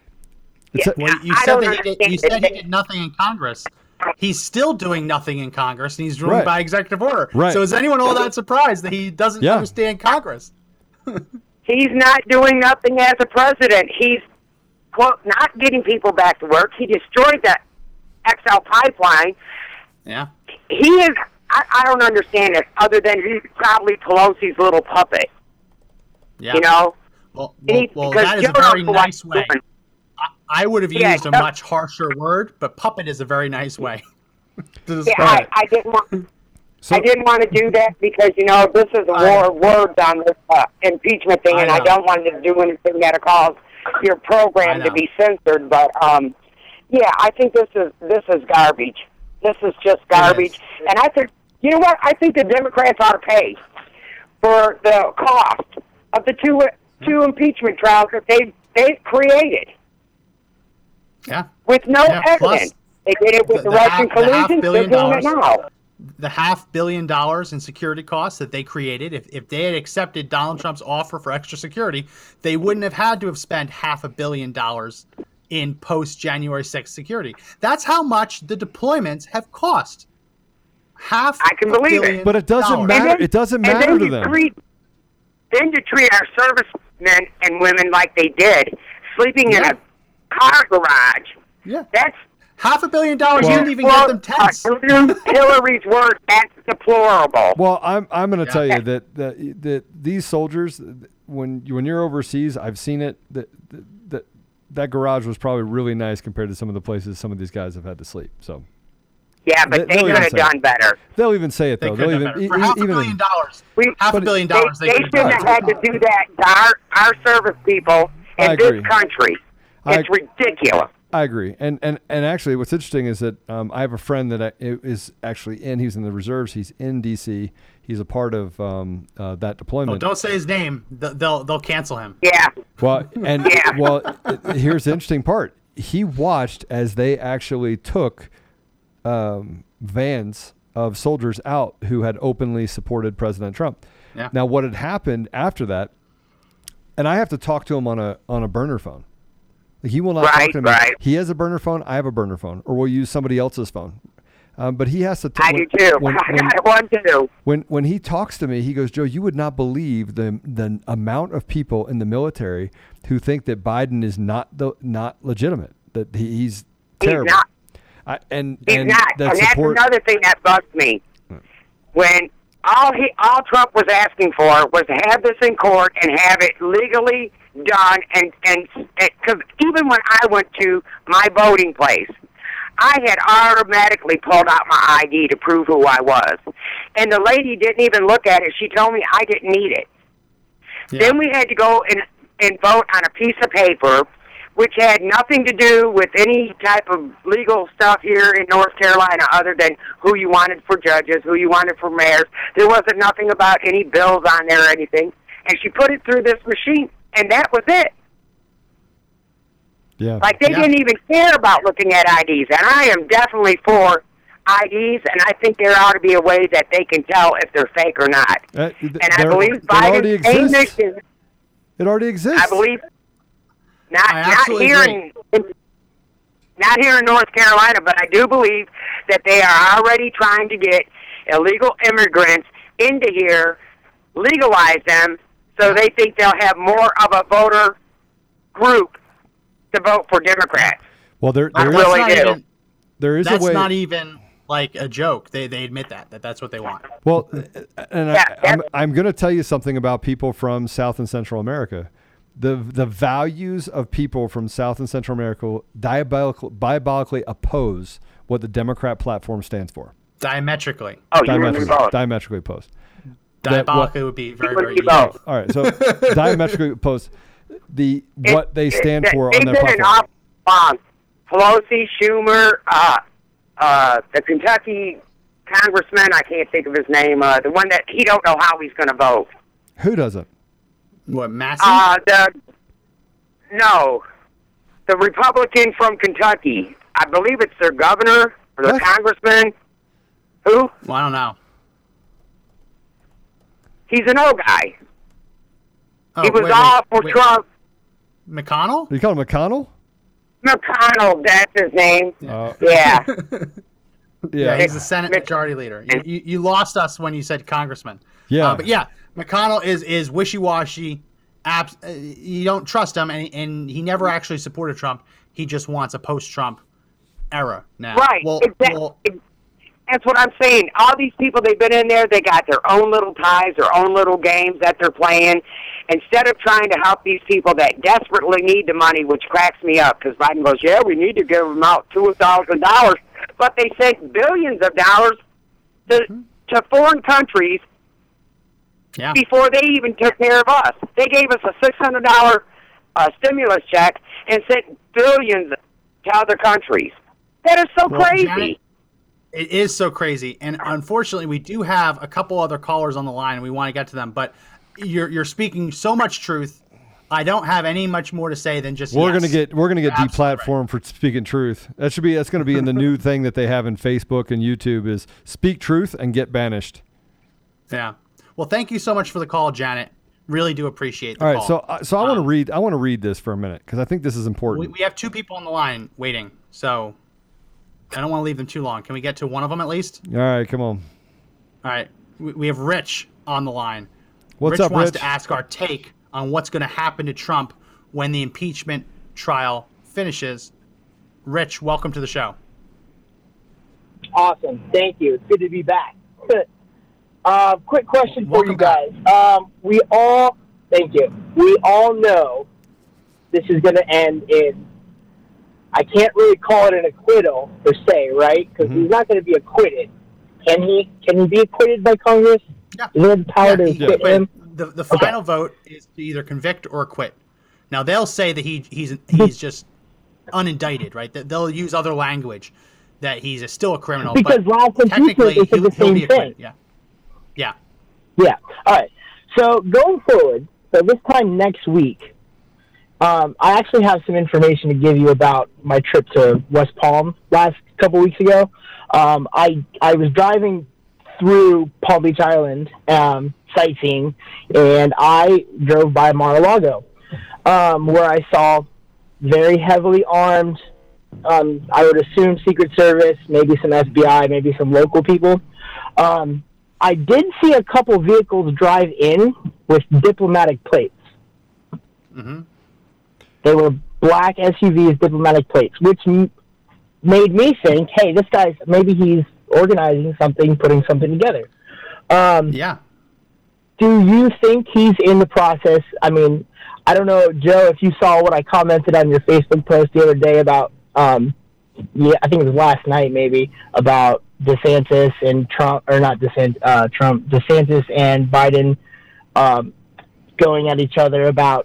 It's a- Well, you I said don't that he did, you understand said he it. did nothing in Congress. He's still doing nothing in Congress, and he's doing Right. it by executive order. Right. So is anyone all that surprised that he doesn't Yeah. understand Congress? He's not doing nothing as a president. He's, quote, not getting people back to work. He destroyed that X L pipeline. Yeah. He is, I, I don't understand it, other than he's probably Pelosi's little puppet. Yeah. You know? Well, He- well, well because that is a Joe very knows what nice he's way. doing. I would have Yeah, used a Joe- much harsher word, but puppet is a very nice way to Yeah, describe I, it. I didn't want. So- I didn't want to do that because you know this is a war of words on this uh, impeachment thing, I and I know. don't want to do anything that'll cause your program I to know. be censored. But um, yeah, I think this is this is garbage. This is just garbage, and I think you know what? I think the Democrats ought to pay for the cost of the two two impeachment trials that they they created Yeah. with no Yeah, plus evidence. They did it with the- the, the Russian half- the half collusion. They're billion doing it dollars. now. The half billion dollars in security costs that they created, if, if they had accepted Donald Trump's offer for extra security, they wouldn't have had to have spent half a billion dollars in post-January sixth security. That's how much the deployments have cost. Half I can a believe it. billion But it doesn't dollars. matter. And then- It doesn't and matter then to you them. Treat, then to treat our servicemen and women like they did, sleeping in Yeah. a car garage. Yeah. That's Half a billion dollars, Well- you didn't even get them tents. Uh, Hillary's word. That's deplorable. Well, I'm I'm going to Yeah. tell you that, that that these soldiers, when you- when you're overseas, I've seen it. That that that garage was probably really nice compared to some of the places some of these guys have had to sleep. So Yeah, but They- they they'll could even have say done it. better. they'll even say it They though. could They'll have even better. For e- half a even billion dollars. We, Half a but billion they, dollars they, they could have shouldn't done. have had to do that to our, our service people in I this agree. country. I- It's ridiculous. I agree, and and and actually, what's interesting is that um, I have a friend that I, is actually in. He's in the reserves. He's in D C. He's a part of um, uh, that Oh, deployment. don't say his name. Th- They'll they'll cancel him. Yeah. Well, and Yeah. well, uh, here's the interesting part. He watched as they actually took um, vans of soldiers out who had openly supported President Trump. Yeah. Now, what had happened after that, and I have to talk to him on a on a burner phone. Like, he will not talk Right, to me. right. He has a burner phone. I have a burner phone, or we'll use somebody else's phone. Um, but he has to. T- I when, do too. When, I when, got one too. when when he talks to me, he goes, "Joe, you would not believe the the amount of people in the military who think that Biden is not the not legitimate. That he, he's terrible. He's not. I, and He's and not. that And that's support. another thing that bugged me. When all he, all Trump was asking for was to have this in court and have it legally done, and and because even when I went to my voting place, I had automatically pulled out my I D to prove who I was, and the lady didn't even look at it. She told me I didn't need it. Yeah. Then we had to go and and vote on a piece of paper which had nothing to do with any type of legal stuff here in North Carolina other than who you wanted for judges, who you wanted for mayors. There wasn't nothing about any bills on there or anything. And she put it through this machine, and that was it. Yeah. Like, they Yeah. didn't even care about looking at I Ds. And I am definitely for I Ds, and I think there ought to be a way that they can tell if they're fake or not. Uh, th- and I there- believe it already Biden's saying exists. this is, It already exists. I believe, not I not absolutely here agree. in not here in North Carolina, but I do believe that they are already trying to get illegal immigrants into here, legalize them, so they think they'll have more of a voter group to vote for Democrats. Well, there, I there, That's really not do. even, there is that's a way. not even like a joke. They they admit that that that's what they want. Well, and Yeah, I, I'm, I'm going to tell you something about people from South and Central America. The the values of people from South and Central America diabolical, diabolically oppose what the Democrat platform stands for. Diametrically. Oh, you would be Diametrically, both. diametrically opposed. That- Diabolically what- would be very, would very be easy. both. All right, so diametrically opposed. The what they stand It- for they've on their been an platform. op- um, Pelosi, Schumer, uh, uh, the Kentucky congressman, I can't think of his name, uh, the one that he don't know how he's going to vote. Who doesn't? What, Massey? Uh, the, no, the Republican from Kentucky. I believe it's their governor or the What? congressman. Who? Well, I don't know. He's an old guy. Oh, he was wait, all wait, for wait. Trump. McConnell? You call him McConnell? McConnell, that's his name. Uh, Yeah. Yeah, yeah. he's the Senate Majority Leader. You, you, you lost us when you said Congressman. Yeah. Uh, but yeah, McConnell is is wishy-washy. Abs- uh, you don't trust him, and, and he never actually supported Trump. He just wants a post-Trump era now. Right. Well, exactly. well, That's what I'm saying. All these people, they've been in there, they got their own little ties, their own little games that they're playing. Instead of trying to help these people that desperately need the money, which cracks me up, because Biden goes, yeah, we need to give them out two thousand dollars. But they sent billions of dollars to, to foreign countries yeah. before they even took care of us. They gave us a six hundred dollars uh, stimulus check and sent billions to other countries. That is so Well, crazy. Janet, it is so crazy, and unfortunately, we do have a couple other callers on the line, and we want to get to them. But you're you're speaking so much truth. I don't have any much more to say than just We're yes. gonna get we're gonna get You're absolutely deplatformed for speaking truth. That should be that's gonna be in the new thing that they have in Facebook and YouTube is speak truth and get banished. Yeah. Well, thank you so much for the call, Janet. Really do appreciate the All right, call. so uh, so I want to Um, read I want to read this for a minute because I think this is we, important. we have two people on the line waiting, so I don't want to leave them too long. Can we get to one of them at least? All right, come on. All right. We, we have Rich on the line. What's Rich up, wants Rich? to ask our take on what's going to happen to Trump when the impeachment trial finishes. Rich, welcome to the show. Awesome. Thank you. It's good to be back. uh, quick question for Welcome you guys. Um, we all, thank you. We all know this is going to end in, I can't really call it an acquittal per se, right? Because Mm-hmm. he's not going to be acquitted. Can he? Can he be acquitted by Congress? Yeah. Is there the power Yeah, to he- acquit but him? The, the final vote is to either convict or acquit. Now, they'll say that he he's he's just unindicted, right? That they'll use other language that he's a, still a criminal. Because but last impeachment, technically, they said he'll, the he'll same be acquitted. thing. Yeah. Yeah. Yeah. All right. So going forward, so this time next week, um, I actually have some information to give you about my trip to West Palm last couple weeks ago. Um, I I was driving through Palm Beach Island, um, sightseeing, and I drove by Mar-a-Lago, um, where I saw very heavily armed, um, I would assume Secret Service, maybe some F B I, maybe some local people. Um, I did see a couple vehicles drive in with diplomatic plates. Mm-hmm. They were black S U Vs, diplomatic plates, which m- made me think, hey, this guy's, maybe he's organizing something, putting something together. Um, yeah. Do you think he's in the process? I mean, I don't know, Joe, if you saw what I commented on your Facebook post the other day about, um, yeah, I think it was last night maybe, about DeSantis and Trump, or not DeSantis, uh, Trump, DeSantis and Biden um, going at each other about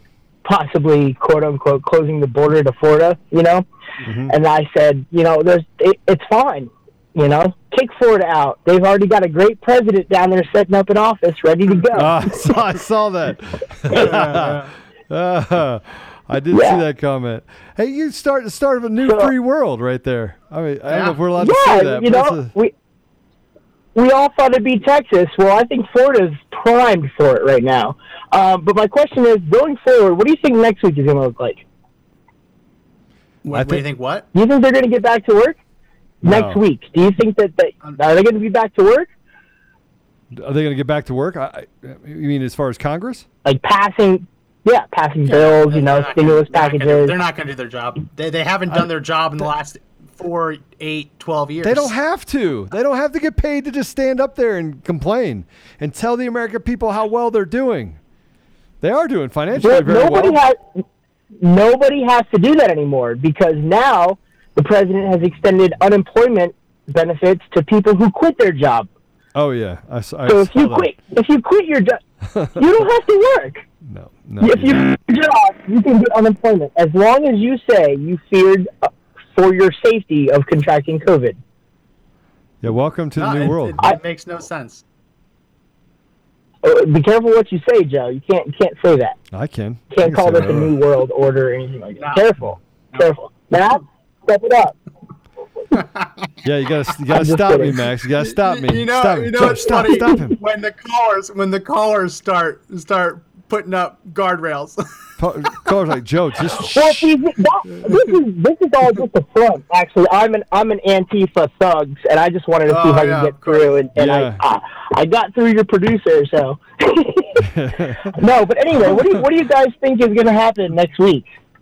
possibly quote unquote closing the border to Florida, you know, mm-hmm. and I said, you know, there's it, it's fine, you know, kick Florida out. They've already got a great president down there setting up an office ready to go. Uh, I, saw, I saw that. uh, I did yeah. see that comment. Hey, you start the start of a new so, free world right there. I mean, I don't yeah. know if we're allowed yeah, to say that. You know, a... we we all thought it'd be Texas. Well, I think Florida's primed for it right now. Um, but my question is, going forward, what do you think next week is going to look like? What, think, do you think what? Do you think they're going to get back to work no. next week? Do you think that they, are they going to be back to work? Are they going to get back to work? I, I, you mean as far as Congress? Like passing... Yeah, passing yeah, bills, you know, stimulus gonna, packages. They're not, they're not going to do their job. They they haven't done their job in the last four, eight, twelve years. They don't have to. They don't have to get paid to just stand up there and complain and tell the American people how well they're doing. They are doing financially but very nobody well. Has, nobody has to do that anymore because now the president has extended unemployment benefits to people who quit their job. Oh yeah, I, I so if you that. quit, if you quit your job, you don't have to work. No, no. If you quit your job, you can get unemployment as long as you say you feared uh, for your safety of contracting COVID. Yeah, welcome to no, the new it, world. It, it makes no sense. Uh, be careful what you say, Joe. You can't you can't say that. I can. You can't I call can this a new world order or anything like that. No. Careful, no. careful. Now, step it up. Yeah, you gotta you gotta stop kidding. me, Max. You gotta stop me. You know, stop you know Joe, it's stop, funny stop him. when the callers when the callers start start putting up guardrails. Callers like Joe, just well, see, that, this is this is all just a front. Actually, I'm an I'm an Antifa thugs, and I just wanted to see oh, if I yeah, could get through, and, and yeah. I, I I got through your producer. So no, but anyway, what do you what do you guys think is going to happen next week?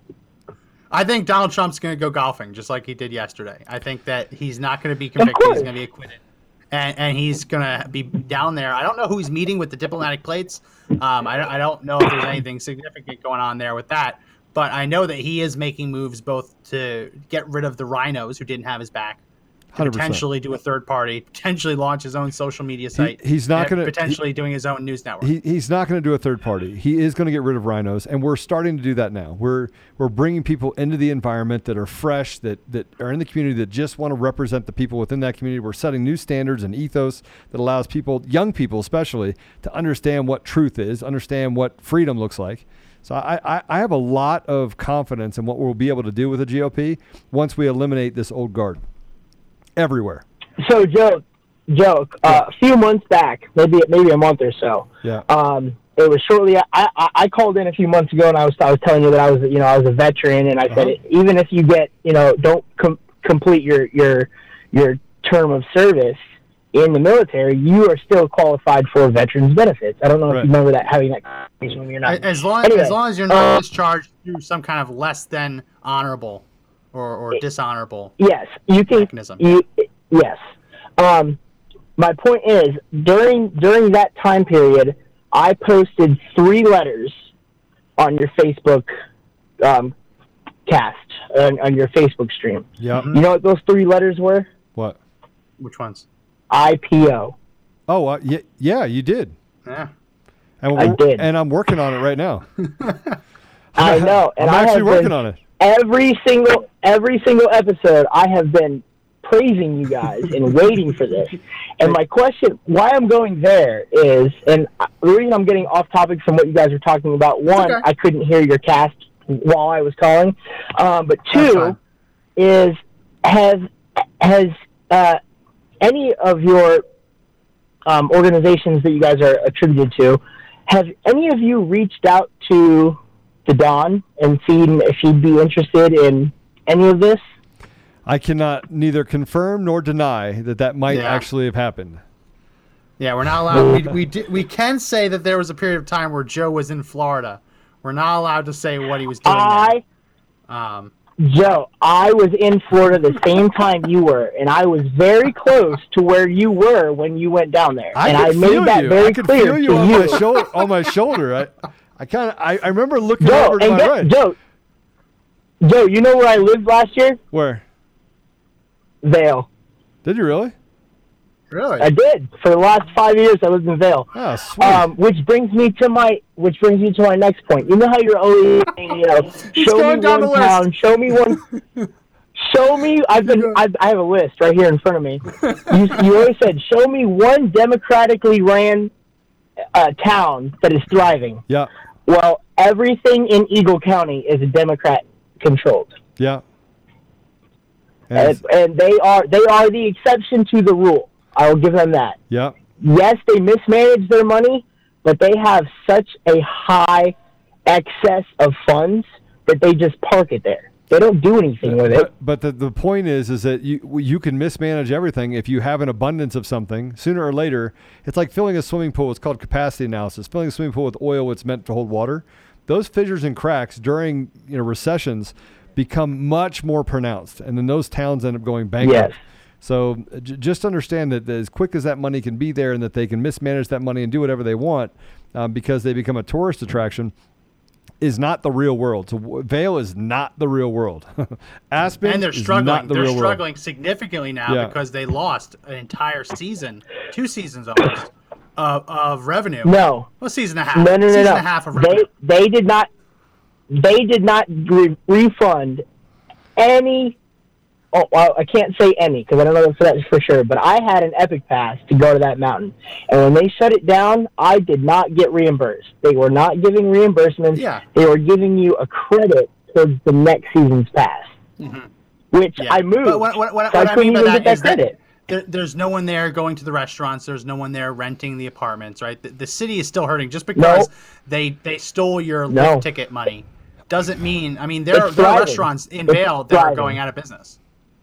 I think Donald Trump's going to go golfing just like he did yesterday. I think that he's not going to be convicted. He's going to be acquitted. And, and he's going to be down there. I don't know who he's meeting with the diplomatic plates. Um, I, I don't know if there's anything significant going on there with that. But I know that he is making moves both to get rid of the rhinos who didn't have his back, to one hundred percent. potentially do a third party, potentially launch his own social media site. He, he's not going to potentially he, doing his own news network. He, he's not going to do a third party. He is going to get rid of rhinos, and we're starting to do that now. We're we're bringing people into the environment that are fresh, that that are in the community, that just want to represent the people within that community. We're setting new standards and ethos that allows people, young people especially, to understand what truth is, understand what freedom looks like. So I, I, I have a lot of confidence in what we'll be able to do with the G O P once we eliminate this old guard everywhere. So, Joe, Joe, uh, a few months back, maybe maybe a month or so. Yeah. Um, it was shortly. I, I I called in a few months ago, and I was I was telling you that I was you know I was a veteran, and I uh-huh. said even if you get you know don't com- complete your your your term of service in the military, you are still qualified for veterans benefits. I don't know right. if you remember that having that conversation when you're not. As long anyway, as long as you're not uh, discharged through some kind of less than honorable or, or dishonorable yes, you can. mechanism. You, yes. Um, my point is during during that time period, I posted three letters on your Facebook um, cast on, on your Facebook stream. Yeah. You know what those three letters were? What? Which ones? I P O. Oh, uh, yeah, yeah, you did. Yeah. And I did. And I'm working on it right now. I know. And I'm I actually have working been, on it. Every single every single episode, I have been praising you guys and waiting for this. And my question, why I'm going there is, and the reason I'm getting off topic from what you guys are talking about, one, okay. I couldn't hear your cast while I was calling, um, but two is has has uh, any of your um, organizations that you guys are attributed to, have any of you reached out to to Don and seen if he'd be interested in any of this? I cannot neither confirm nor deny that that might yeah. actually have happened. Yeah, we're not allowed. we we, di- we can say that there was a period of time where Joe was in Florida. We're not allowed to say what he was doing. I, there. Um, Joe, I was in Florida the same time you were, and I was very close to where you were when you went down there. I and could I made feel that you. very I could clear feel you to on you. my shoulder. On my shoulder, I, I kind of, I, I remember looking Joe, over to and my get, right. Joe, Joe, you know where I lived last year? Where? Vail. Did you really? Really? I did. For the last five years, I lived in Vail. Oh, sweet. Um, which brings me to my which brings me to my next point. You know how you're always saying, you know, show me one town, show me one, show me. I've been. I've, I have a list right here in front of me. You, you always said, show me one democratically ran uh, town that is thriving. Yeah. Well, everything in Eagle County is Democrat controlled. Yeah. And, and they are they are the exception to the rule. I will give them that. Yeah. Yes, they mismanage their money, but they have such a high excess of funds that they just park it there. They don't do anything with it. But, but the, the point is, is that you you can mismanage everything if you have an abundance of something. Sooner or later, it's like filling a swimming pool. It's called capacity analysis. Filling a swimming pool with oil, it's meant to hold water. Those fissures and cracks during you know recessions become much more pronounced, and then those towns end up going bankrupt. Yes. So uh, j- just understand that as quick as that money can be there, and that they can mismanage that money and do whatever they want um, because they become a tourist attraction, is not the real world. So w- Vail is not the real world. Aspen and they're is struggling. not the They're real struggling world. significantly now Yeah. because they lost an entire season, two seasons almost, of, of revenue. No. Well, season and a half. No, no, no, season no. and a half of revenue. They they did not they did not re- refund any. Oh, well, I can't say any because I don't know for that for sure. But I had an Epic Pass to go to that mountain, and when they shut it down, I did not get reimbursed. They were not giving reimbursements. Yeah. They were giving you a credit towards the next season's pass, Mhm. which Yeah. I moved. But what, what, what, so what I I couldn't mean by even that get that is that credit. there, there's no one there going to the restaurants. There's no one there renting the apartments, right? The, the city is still hurting just because they, they stole your No. lift ticket money. Doesn't mean, I mean, there, are, It's there are thriving. restaurants in It's Vail that are thriving. going out of business.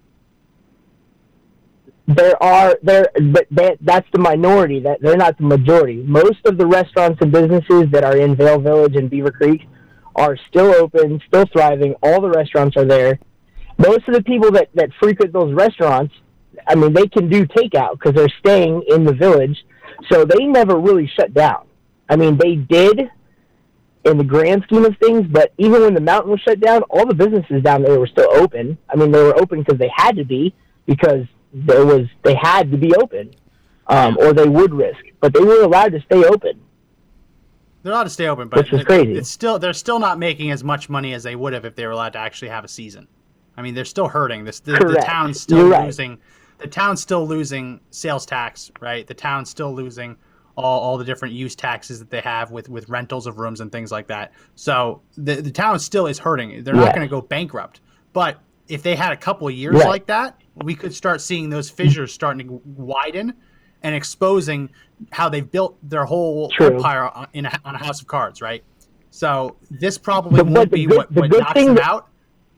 There are there, but that, that's the minority. That they're not the majority. Most of the restaurants and businesses that are in Vail Village and Beaver Creek are still open, still thriving. All the restaurants are there. Most of the people that, that frequent those restaurants, I mean, they can do takeout because they're staying in the village, so they never really shut down. I mean, they did in the grand scheme of things, but even when the mountain was shut down, all the businesses down there were still open. I mean, they were open because they had to be, because there was they had to be open, um, or they would risk. But they were allowed to stay open. They're allowed to stay open, but Which is it- crazy. it's still they're still not making as much money as they would have if they were allowed to actually have a season. I mean, they're still hurting. This the, the Correct. town's still You're right. losing. The town's still losing sales tax, right? The town's still losing all, all the different use taxes that they have with, with rentals of rooms and things like that. So the the town still is hurting. They're not Yeah. going to go bankrupt. But if they had a couple of years Right. like that, we could start seeing those fissures starting to widen and exposing how they've built their whole True. empire on, in a, on a house of cards, right? So this probably The- won't but the be good- what, the what good knocks thing them that- out.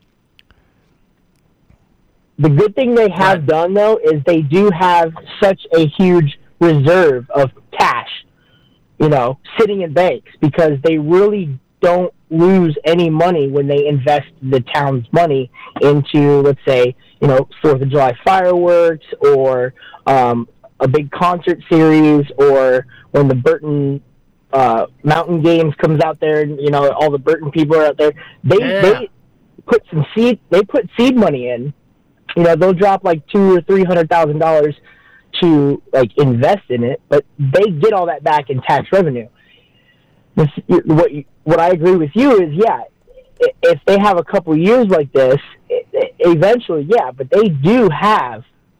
The good thing they have done, though, is they do have such a huge reserve of cash, you know, sitting in banks, because they really don't lose any money when they invest the town's money into, let's say, you know, Fourth of July fireworks, or um, a big concert series, or when the Burton uh, Mountain Games comes out there, and, you know, all the Burton people are out there. They Yeah. they put some seed. They put seed money in. You know, they'll drop like two or three hundred thousand dollars to like invest in it, but they get all that back in tax revenue. This, what you, what I agree with you is, yeah, i- if they have a couple years like this, i- i- eventually, yeah, but they do have,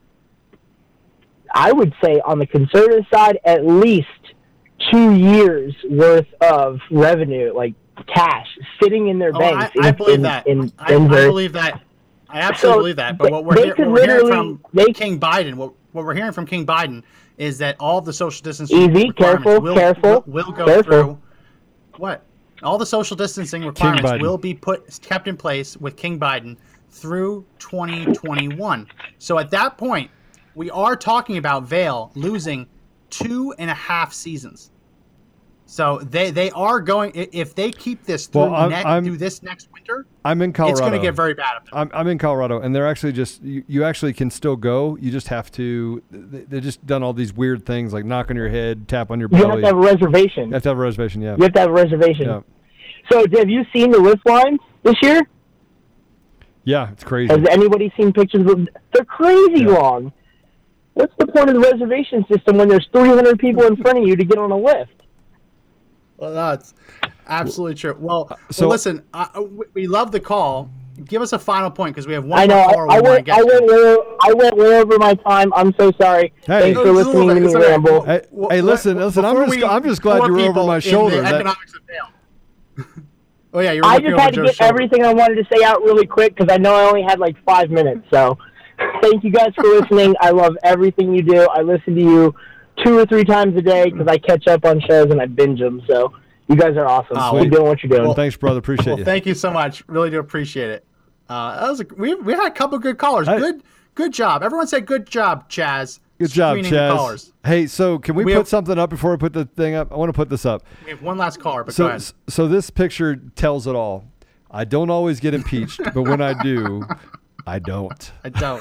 I would say, on the conservative side, at least two years worth of revenue, like cash, sitting in their Oh, banks. I, I in, believe in, that. In I, I Denver. believe that. I absolutely So, believe that. But they- what we're, they hear, could what we're hearing literally- from King Biden, what, what we're hearing from King Biden is that all the social distancing Easy, requirements careful, will, careful, will, will go careful. through. What? All the social distancing requirements Biden. will be put kept in place with King Biden through twenty twenty-one. So at that point, we are talking about Vail losing two and a half seasons. So they, they are going, i- if they keep this through, Well, I'm- ne- I'm- through this next winter, I'm in Colorado. it's going to get very bad. Up there. I'm, I'm in Colorado, and they're actually just you, you actually can still go. You just have to. they- They've just done all these weird things like knock on your head, tap on your You belly. have to have a reservation. You have to have a reservation. Yeah. You have to have a reservation. Yeah. So, have you seen the lift lines this year? Yeah, it's crazy. Has anybody seen pictures of them? They're crazy Yeah. long. What's the point of the reservation system when there's three hundred people in front of you to get on a lift? Well, that's absolutely true. Well, so- well listen, uh, we- we love the call. Give us a final point because we have one I know. more I, caller I we want to went. get I to. went. Way, I went way over my time. I'm so sorry. Hey. Thanks for No, it's a listening little to bit- me it's all right. ramble. Hey, Well, hey, well, listen, listen. I'm before just, we- I'm just glad four you were over people my in shoulder. the That- economics of bail. Oh yeah, you were I looking just over had to Joe's get shoulder. everything I wanted to say out really quick because I know I only had like five minutes. So, thank you guys for listening. I love everything you do. I listen to you two or three times a day because I catch up on shows and I binge them. So, you guys are awesome. Oh, Keep doing what you're doing. Well, thanks, brother. Appreciate Well, you. thank you so much. Really do appreciate it. Uh, that was a, we we had a couple good callers. Hey. Good good job. Everyone said good job, Chaz. Good job, screening the Chaz. callers. Hey, so can we, We put have- something up before we put the thing up? I want to put this up. We have one last caller, but go So, ahead. so this picture tells it all. I don't always get impeached, but when I do, I don't. I don't.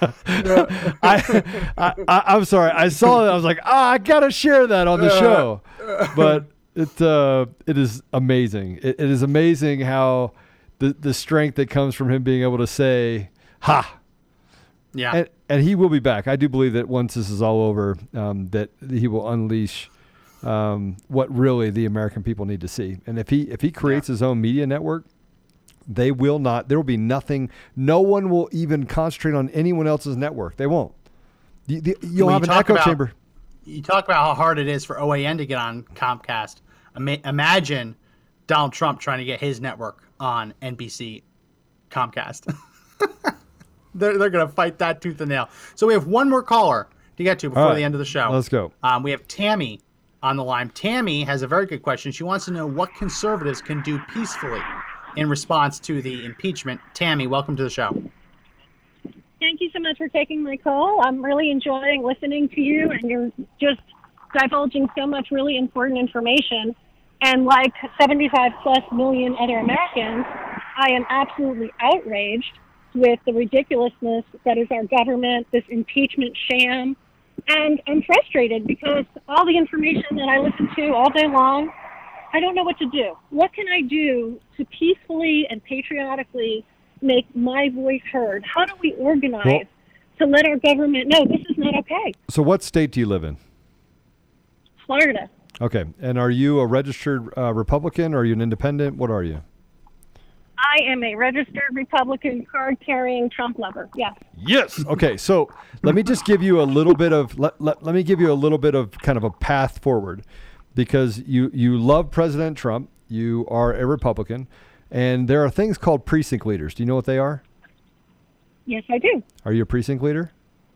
I, I, I, I'm sorry. I saw it. I was like, ah, I gotta share that on the show. But it, uh, it is amazing. It, it is amazing how the the strength that comes from him being able to say, "Ha." Yeah. And, and he will be back. I do believe that once this is all over, um, that he will unleash um, what really the American people need to see. And if he if he creates his own media network, they will not. There will be nothing. No one will even concentrate on anyone else's network. They won't. You, the, you'll When have you an talk echo about- chamber. You talk about how hard it is for O A N to get on Comcast. Ima- imagine Donald Trump trying to get his network on N B C Comcast. they're they're going to fight that tooth and nail. So we have one more caller to get to before All right. the end of the show. Let's go. Um, we have Tammy on the line. Tammy has a very good question. She wants to know what conservatives can do peacefully in response to the impeachment. Tammy, welcome to the show. Thank you so much for taking my call. I'm really enjoying listening to you, and you're just divulging so much really important information. And like seventy-five plus million other Americans, I am absolutely outraged with the ridiculousness that is our government, this impeachment sham. And I'm frustrated because all the information that I listen to all day long, I don't know what to do. What can I do to peacefully and patriotically make my voice heard? How do we organize Well- to let our government know this is not okay? So what state do you live in? Florida. Okay. And are you a registered uh, Republican or are you an independent? What are you? I am a registered Republican, card-carrying Trump lover. Yes. Yes. Okay. So let me just give you a little bit of let, let, let me give you a little bit of kind of a path forward, because you you love President Trump. You are a Republican, and there are things called precinct leaders. Do you know what they are? Yes, I do. Are you a precinct leader?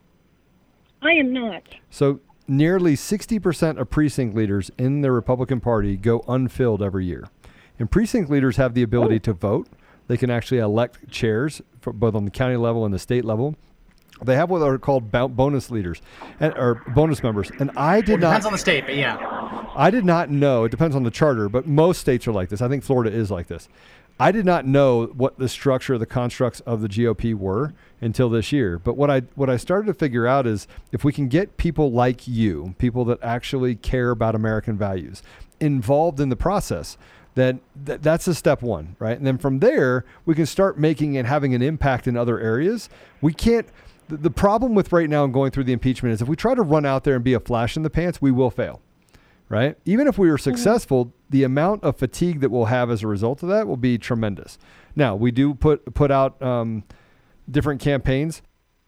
I am not. So nearly sixty percent of precinct leaders in the Republican Party go unfilled every year. And precinct leaders have the ability to vote. They can actually elect chairs for both on the county level and the state level. They have what are called bo- bonus leaders and, or bonus members. And I did Well, it depends not. on the state, but yeah. I did not know. It depends on the charter, but most states are like this. I think Florida is like this. I did not know what the structure, the constructs of the G O P were until this year. But what I what I started to figure out is if we can get people like you, people that actually care about American values, involved in the process, then th- that's a step one, right? And then from there, we can start making and having an impact in other areas. We can't. The, the problem with right now and going through the impeachment is if we try to run out there and be a flash in the pants, we will fail. Right? Even if we were successful, mm-hmm. the amount of fatigue that we'll have as a result of that will be tremendous. Now, we do put put out um, different campaigns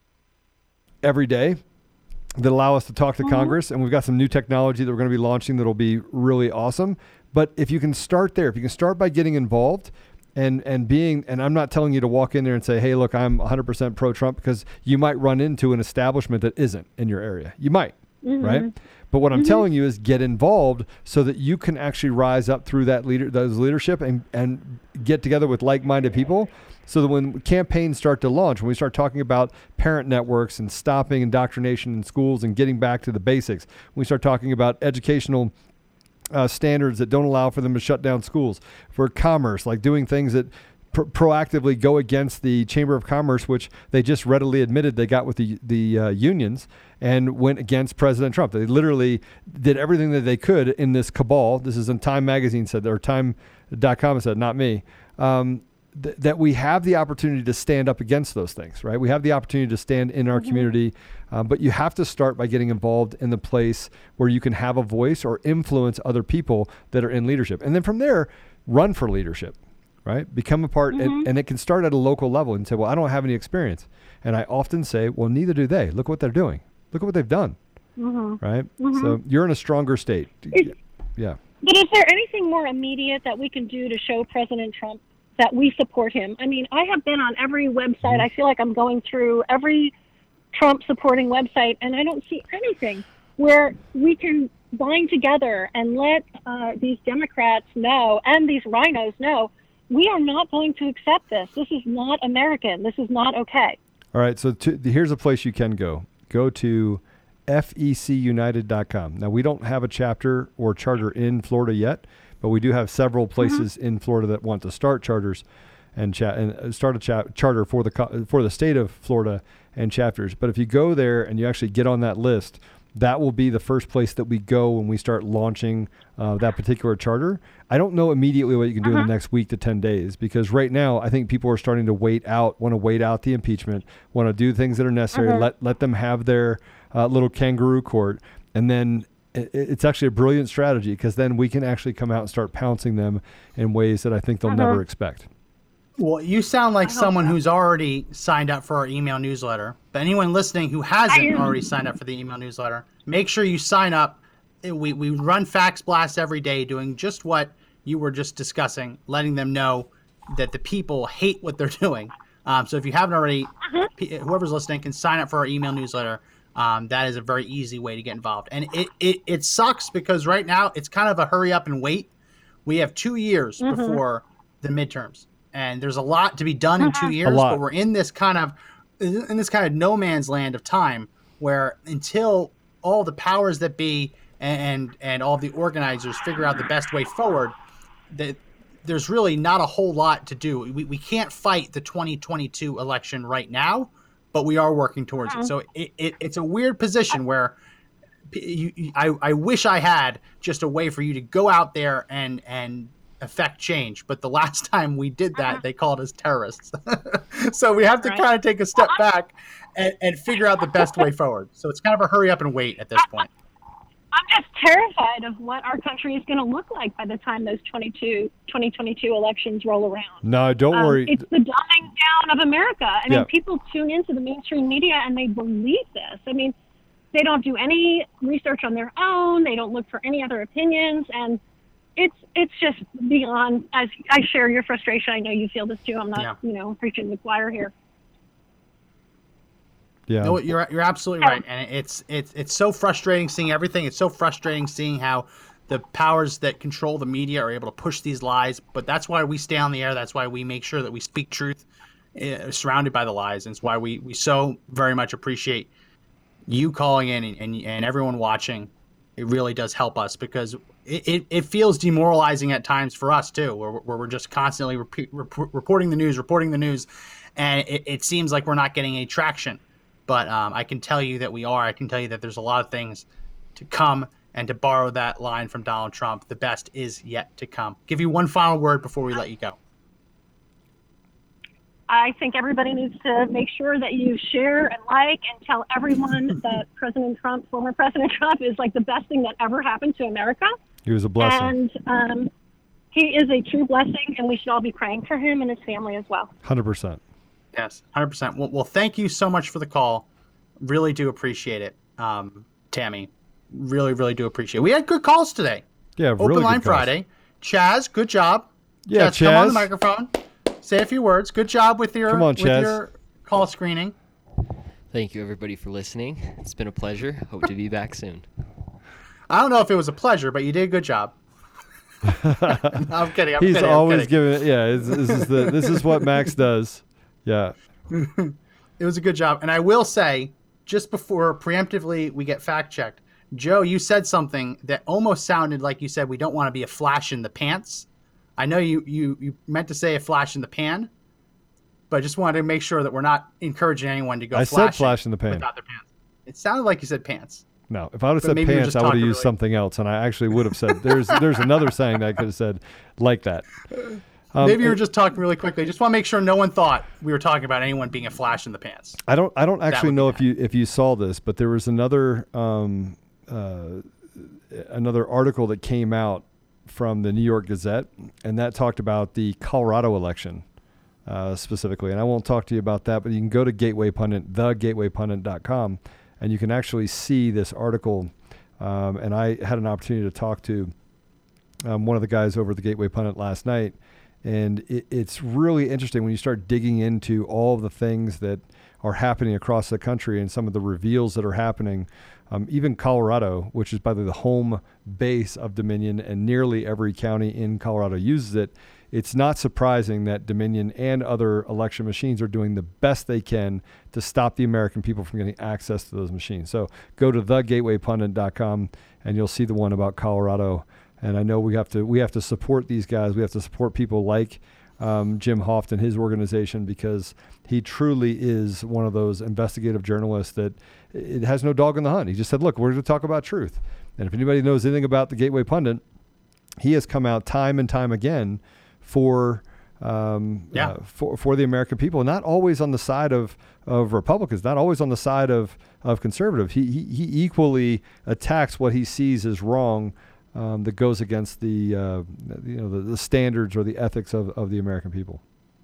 every day that allow us to talk to mm-hmm. Congress, and we've got some new technology that we're going to be launching that'll be really awesome. But if you can start there, if you can start by getting involved and and being, and I'm not telling you to walk in there and say, hey, look, I'm one hundred percent pro-Trump, because you might run into an establishment that isn't in your area. You might, mm-hmm. right? But what I'm mm-hmm. telling you is get involved so that you can actually rise up through that leader, those leadership, and, and get together with like-minded people, so that when campaigns start to launch, when we start talking about parent networks and stopping indoctrination in schools and getting back to the basics, when we start talking about educational uh, standards that don't allow for them to shut down schools, for commerce, like doing things that Pro- proactively go against the Chamber of Commerce, which they just readily admitted they got with the the uh, unions, and went against President Trump. They literally did everything that they could in this cabal. This is in Time Magazine said, or Time dot com said, not me. Um, th- that we have the opportunity to stand up against those things, right? We have the opportunity to stand in our mm-hmm. community, uh, but you have to start by getting involved in the place where you can have a voice or influence other people that are in leadership. And then from there, run for leadership, right? Become a part, mm-hmm. and, and it can start at a local level and say, well, I don't have any experience. And I often say, well, neither do they. Look what they're doing. Look at what they've done, mm-hmm. right? Mm-hmm. So you're in a stronger state. Is, yeah. But is there anything more immediate that we can do to show President Trump that we support him? I mean, I have been on every website. Mm-hmm. I feel like I'm going through every Trump supporting website, and I don't see anything where we can bind together and let uh, these Democrats know and these rhinos know we are not going to accept this. This is not American. This is not okay. All right, so to, here's a place you can go. Go to F E C united dot com. Now, we don't have a chapter or charter in Florida yet, but we do have several places mm-hmm. in Florida that want to start charters and chat and start a cha- charter for the for the state of Florida and chapters. But if you go there and you actually get on that list, that will be the first place that we go when we start launching uh, that particular charter. I don't know immediately what you can do uh-huh. in the next week to ten days, because right now I think people are starting to wait out, want to wait out the impeachment, want to do things that are necessary, uh-huh. let let them have their uh, little kangaroo court. And then it, it's actually a brilliant strategy, because then we can actually come out and start pouncing them in ways that I think they'll uh-huh. never expect. Well, you sound like someone so. who's already signed up for our email newsletter. But anyone listening who hasn't already signed up for the email newsletter, make sure you sign up. We we run fax blasts every day doing just what you were just discussing, letting them know that the people hate what they're doing. Um, so if you haven't already, uh-huh. whoever's listening can sign up for our email newsletter. Um, that is a very easy way to get involved. And it, it, it sucks because right now it's kind of a hurry up and wait. We have two years mm-hmm. before the midterms. And there's a lot to be done in two years, but we're in this kind of in this kind of no man's land of time where until all the powers that be and and all the organizers figure out the best way forward, that there's really not a whole lot to do. We we can't fight the twenty twenty-two election right now, but we are working towards it. So it, it it's a weird position where you, you, I I wish I had just a way for you to go out there and and affect change, but the last time we did that, uh-huh. they called us terrorists. So we have to right. kind of take a step back and, and figure out the best way forward. So it's kind of a hurry up and wait at this point. I'm just terrified of what our country is going to look like by the time those twenty twenty-two elections roll around. No, don't um, worry. It's the dumbing down of America. I mean, yeah. people tune into the mainstream media and they believe this. I mean, they don't do any research on their own. They don't look for any other opinions. And It's it's just beyond, as I share your frustration. I know you feel this too. I'm not, yeah. you know, preaching to the choir here. Yeah. No, you're you're absolutely right, and it's it's it's so frustrating seeing everything. It's so frustrating seeing how the powers that control the media are able to push these lies. But that's why we stay on the air. That's why we make sure that we speak truth, uh, surrounded by the lies. And it's why we we so very much appreciate you calling in and and, and everyone watching. It really does help us because it, it, it feels demoralizing at times for us too, where, where we're just constantly rep- rep- reporting the news, reporting the news, and it, it seems like we're not getting any traction. But um, I can tell you that we are. I can tell you that there's a lot of things to come, and to borrow that line from Donald Trump, the best is yet to come. Give you one final word before we let you go. I think everybody needs to make sure that you share and like and tell everyone that President Trump, former President Trump, is like the best thing that ever happened to America. He was a blessing. And um, he is a true blessing, and we should all be praying for him and his family as well. one hundred percent. Yes, one hundred percent. Well, well, thank you so much for the call. Really do appreciate it, um, Tammy. Really, really do appreciate it. We had good calls today. Yeah, Open really Line good calls. Friday. Chaz, good job. Yeah, Chaz, come on the Chaz. microphone. Say a few words. Good job with your Come on, with Chaz. your call screening. Thank you, everybody, for listening. It's been a pleasure. Hope to be back soon. I don't know if it was a pleasure, but you did a good job. No, I'm kidding. I'm He's kidding, always I'm giving it. Yeah, it's, this is the this is what Max does. Yeah. It was a good job. And I will say, just before preemptively we get fact checked, Joe, you said something that almost sounded like you said we don't want to be a flash in the pants. I know you, you, you meant to say a flash in the pan, but I just wanted to make sure that we're not encouraging anyone to go I flashing said flash in the pan. without their pants. It sounded like you said pants. No, if I would have But said maybe you're pants, just I would have talking used really- something else, and I actually would have said there's there's another saying that I could have said like that. Um, Maybe you were it- just talking really quickly. Just want to make sure no one thought we were talking about anyone being a flash in the pants. I don't. I don't That actually would know if you if you saw this, but there was another um, uh, another article that came out from the New York Gazette, and that talked about the Colorado election uh, specifically. And I won't talk to you about that, but you can go to Gateway Pundit, the gateway pundit dot com, and you can actually see this article. Um, and I had an opportunity to talk to um, one of the guys over at the Gateway Pundit last night. And it, it's really interesting when you start digging into all of the things that are happening across the country and some of the reveals that are happening. Um, even Colorado, which is by the way the home base of Dominion, and nearly every county in Colorado uses it. It's not surprising that Dominion and other election machines are doing the best they can to stop the American people from getting access to those machines. So go to the gateway pundit dot com and you'll see the one about Colorado. And I know we have to we have to support these guys. We have to support people like um, Jim Hoft and his organization, because he truly is one of those investigative journalists that it has no dog in the hunt. He just said, look, we're going to talk about truth. And if anybody knows anything about the Gateway Pundit, he has come out time and time again for um, Yeah. uh, for for the American people, not always on the side of, of Republicans, not always on the side of, of conservative. He, he he equally attacks what he sees as wrong. Um, that goes against the uh, you know the, the standards or the ethics of, of the American people.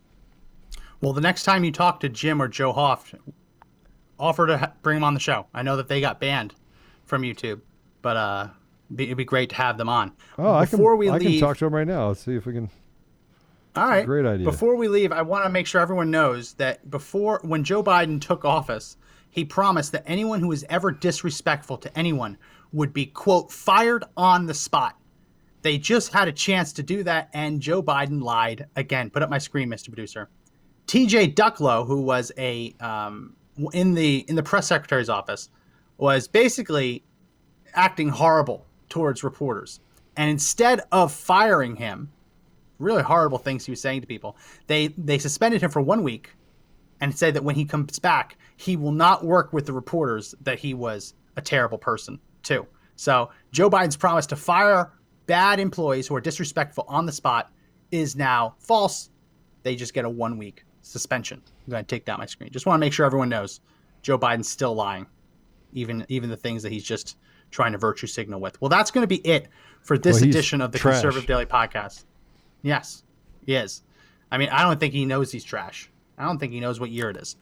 Well, the next time you talk to Jim or Joe Hoft, offer to ha- bring them on the show. I know that they got banned from YouTube, but uh, be, it'd be great to have them on. Oh, Before I can we I leave, can talk to him right now. Let's see if we can. All right. Great idea. Before we leave, I want to make sure everyone knows that before, when Joe Biden took office, he promised that anyone who was ever disrespectful to anyone would be, quote, fired on the spot. They just had a chance to do that, and Joe Biden lied again. Put up my screen, Mister Producer. T J Ducklow, who was a um, in the in the press secretary's office, was basically acting horrible towards reporters. And instead of firing him, really horrible things he was saying to people, they they suspended him for one week and said that when he comes back, he will not work with the reporters that he was a terrible person too. So Joe Biden's promise to fire bad employees who are disrespectful on the spot is now false. They just get a one week suspension. I'm going to take down my screen. Just want to make sure everyone knows Joe Biden's still lying, even even the things that he's just trying to virtue signal with. Well, that's going to be it for this Well, he's edition of the trash. Conservative Daily Podcast. Yes, he is. I mean, I don't think he knows he's trash. I don't think he knows what year it is.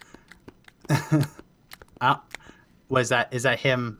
uh, was that is that him?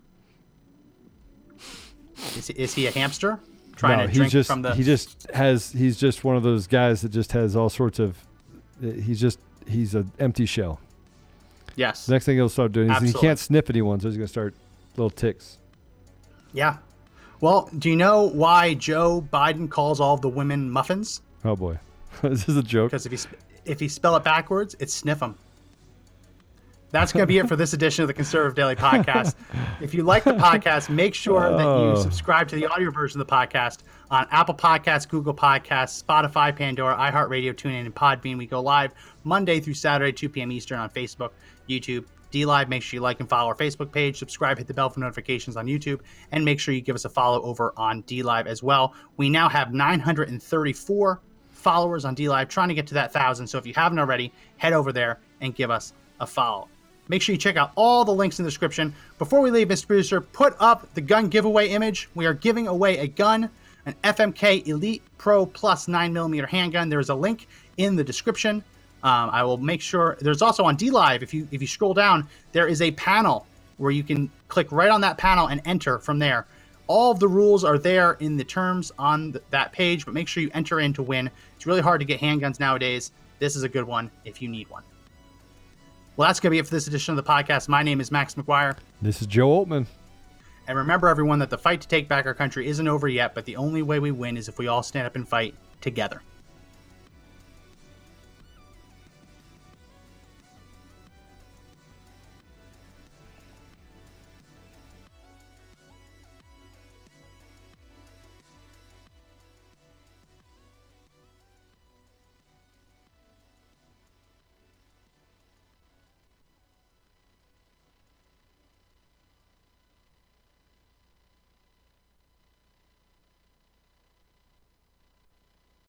Is, is he a hamster trying no, to he drink just from the? he just has he's just one of those guys that just has all sorts of. He's just he's an empty shell. Yes. The next thing he'll start doing is he Absolutely. can't sniff anyone, so he's going to start little ticks. Yeah. Well, do you know why Joe Biden calls all of the women muffins? Oh boy, this is a joke. Because if you sp- if you spell it backwards, it's sniff 'em. That's going to be it for this edition of the Conservative Daily Podcast. If you like the podcast, make sure that Oh. you subscribe to the audio version of the podcast on Apple Podcasts, Google Podcasts, Spotify, Pandora, iHeartRadio, TuneIn, and Podbean. We go live Monday through Saturday, two p.m. Eastern on Facebook, YouTube, D-Live. Make sure you like and follow our Facebook page. Subscribe, hit the bell for notifications on YouTube, and make sure you give us a follow over on D-Live as well. We now have nine hundred thirty-four followers on D-Live, trying to get to that one thousand. So if you haven't already, head over there and give us a follow. Make sure you check out all the links in the description. Before we leave, Mister Producer, put up the gun giveaway image. We are giving away a gun, an F M K Elite Pro Plus nine millimeter handgun. There is a link in the description. Um, I will make sure. There's also on D-Live, if you if you scroll down, there is a panel where you can click right on that panel and enter from there. All of the rules are there in the terms on th- that page, but make sure you enter in to win. It's really hard to get handguns nowadays. This is a good one if you need one. Well, that's going to be it for this edition of the podcast. My name is Max McGuire. This is Joe Altman. And remember, everyone, that the fight to take back our country isn't over yet, but the only way we win is if we all stand up and fight together.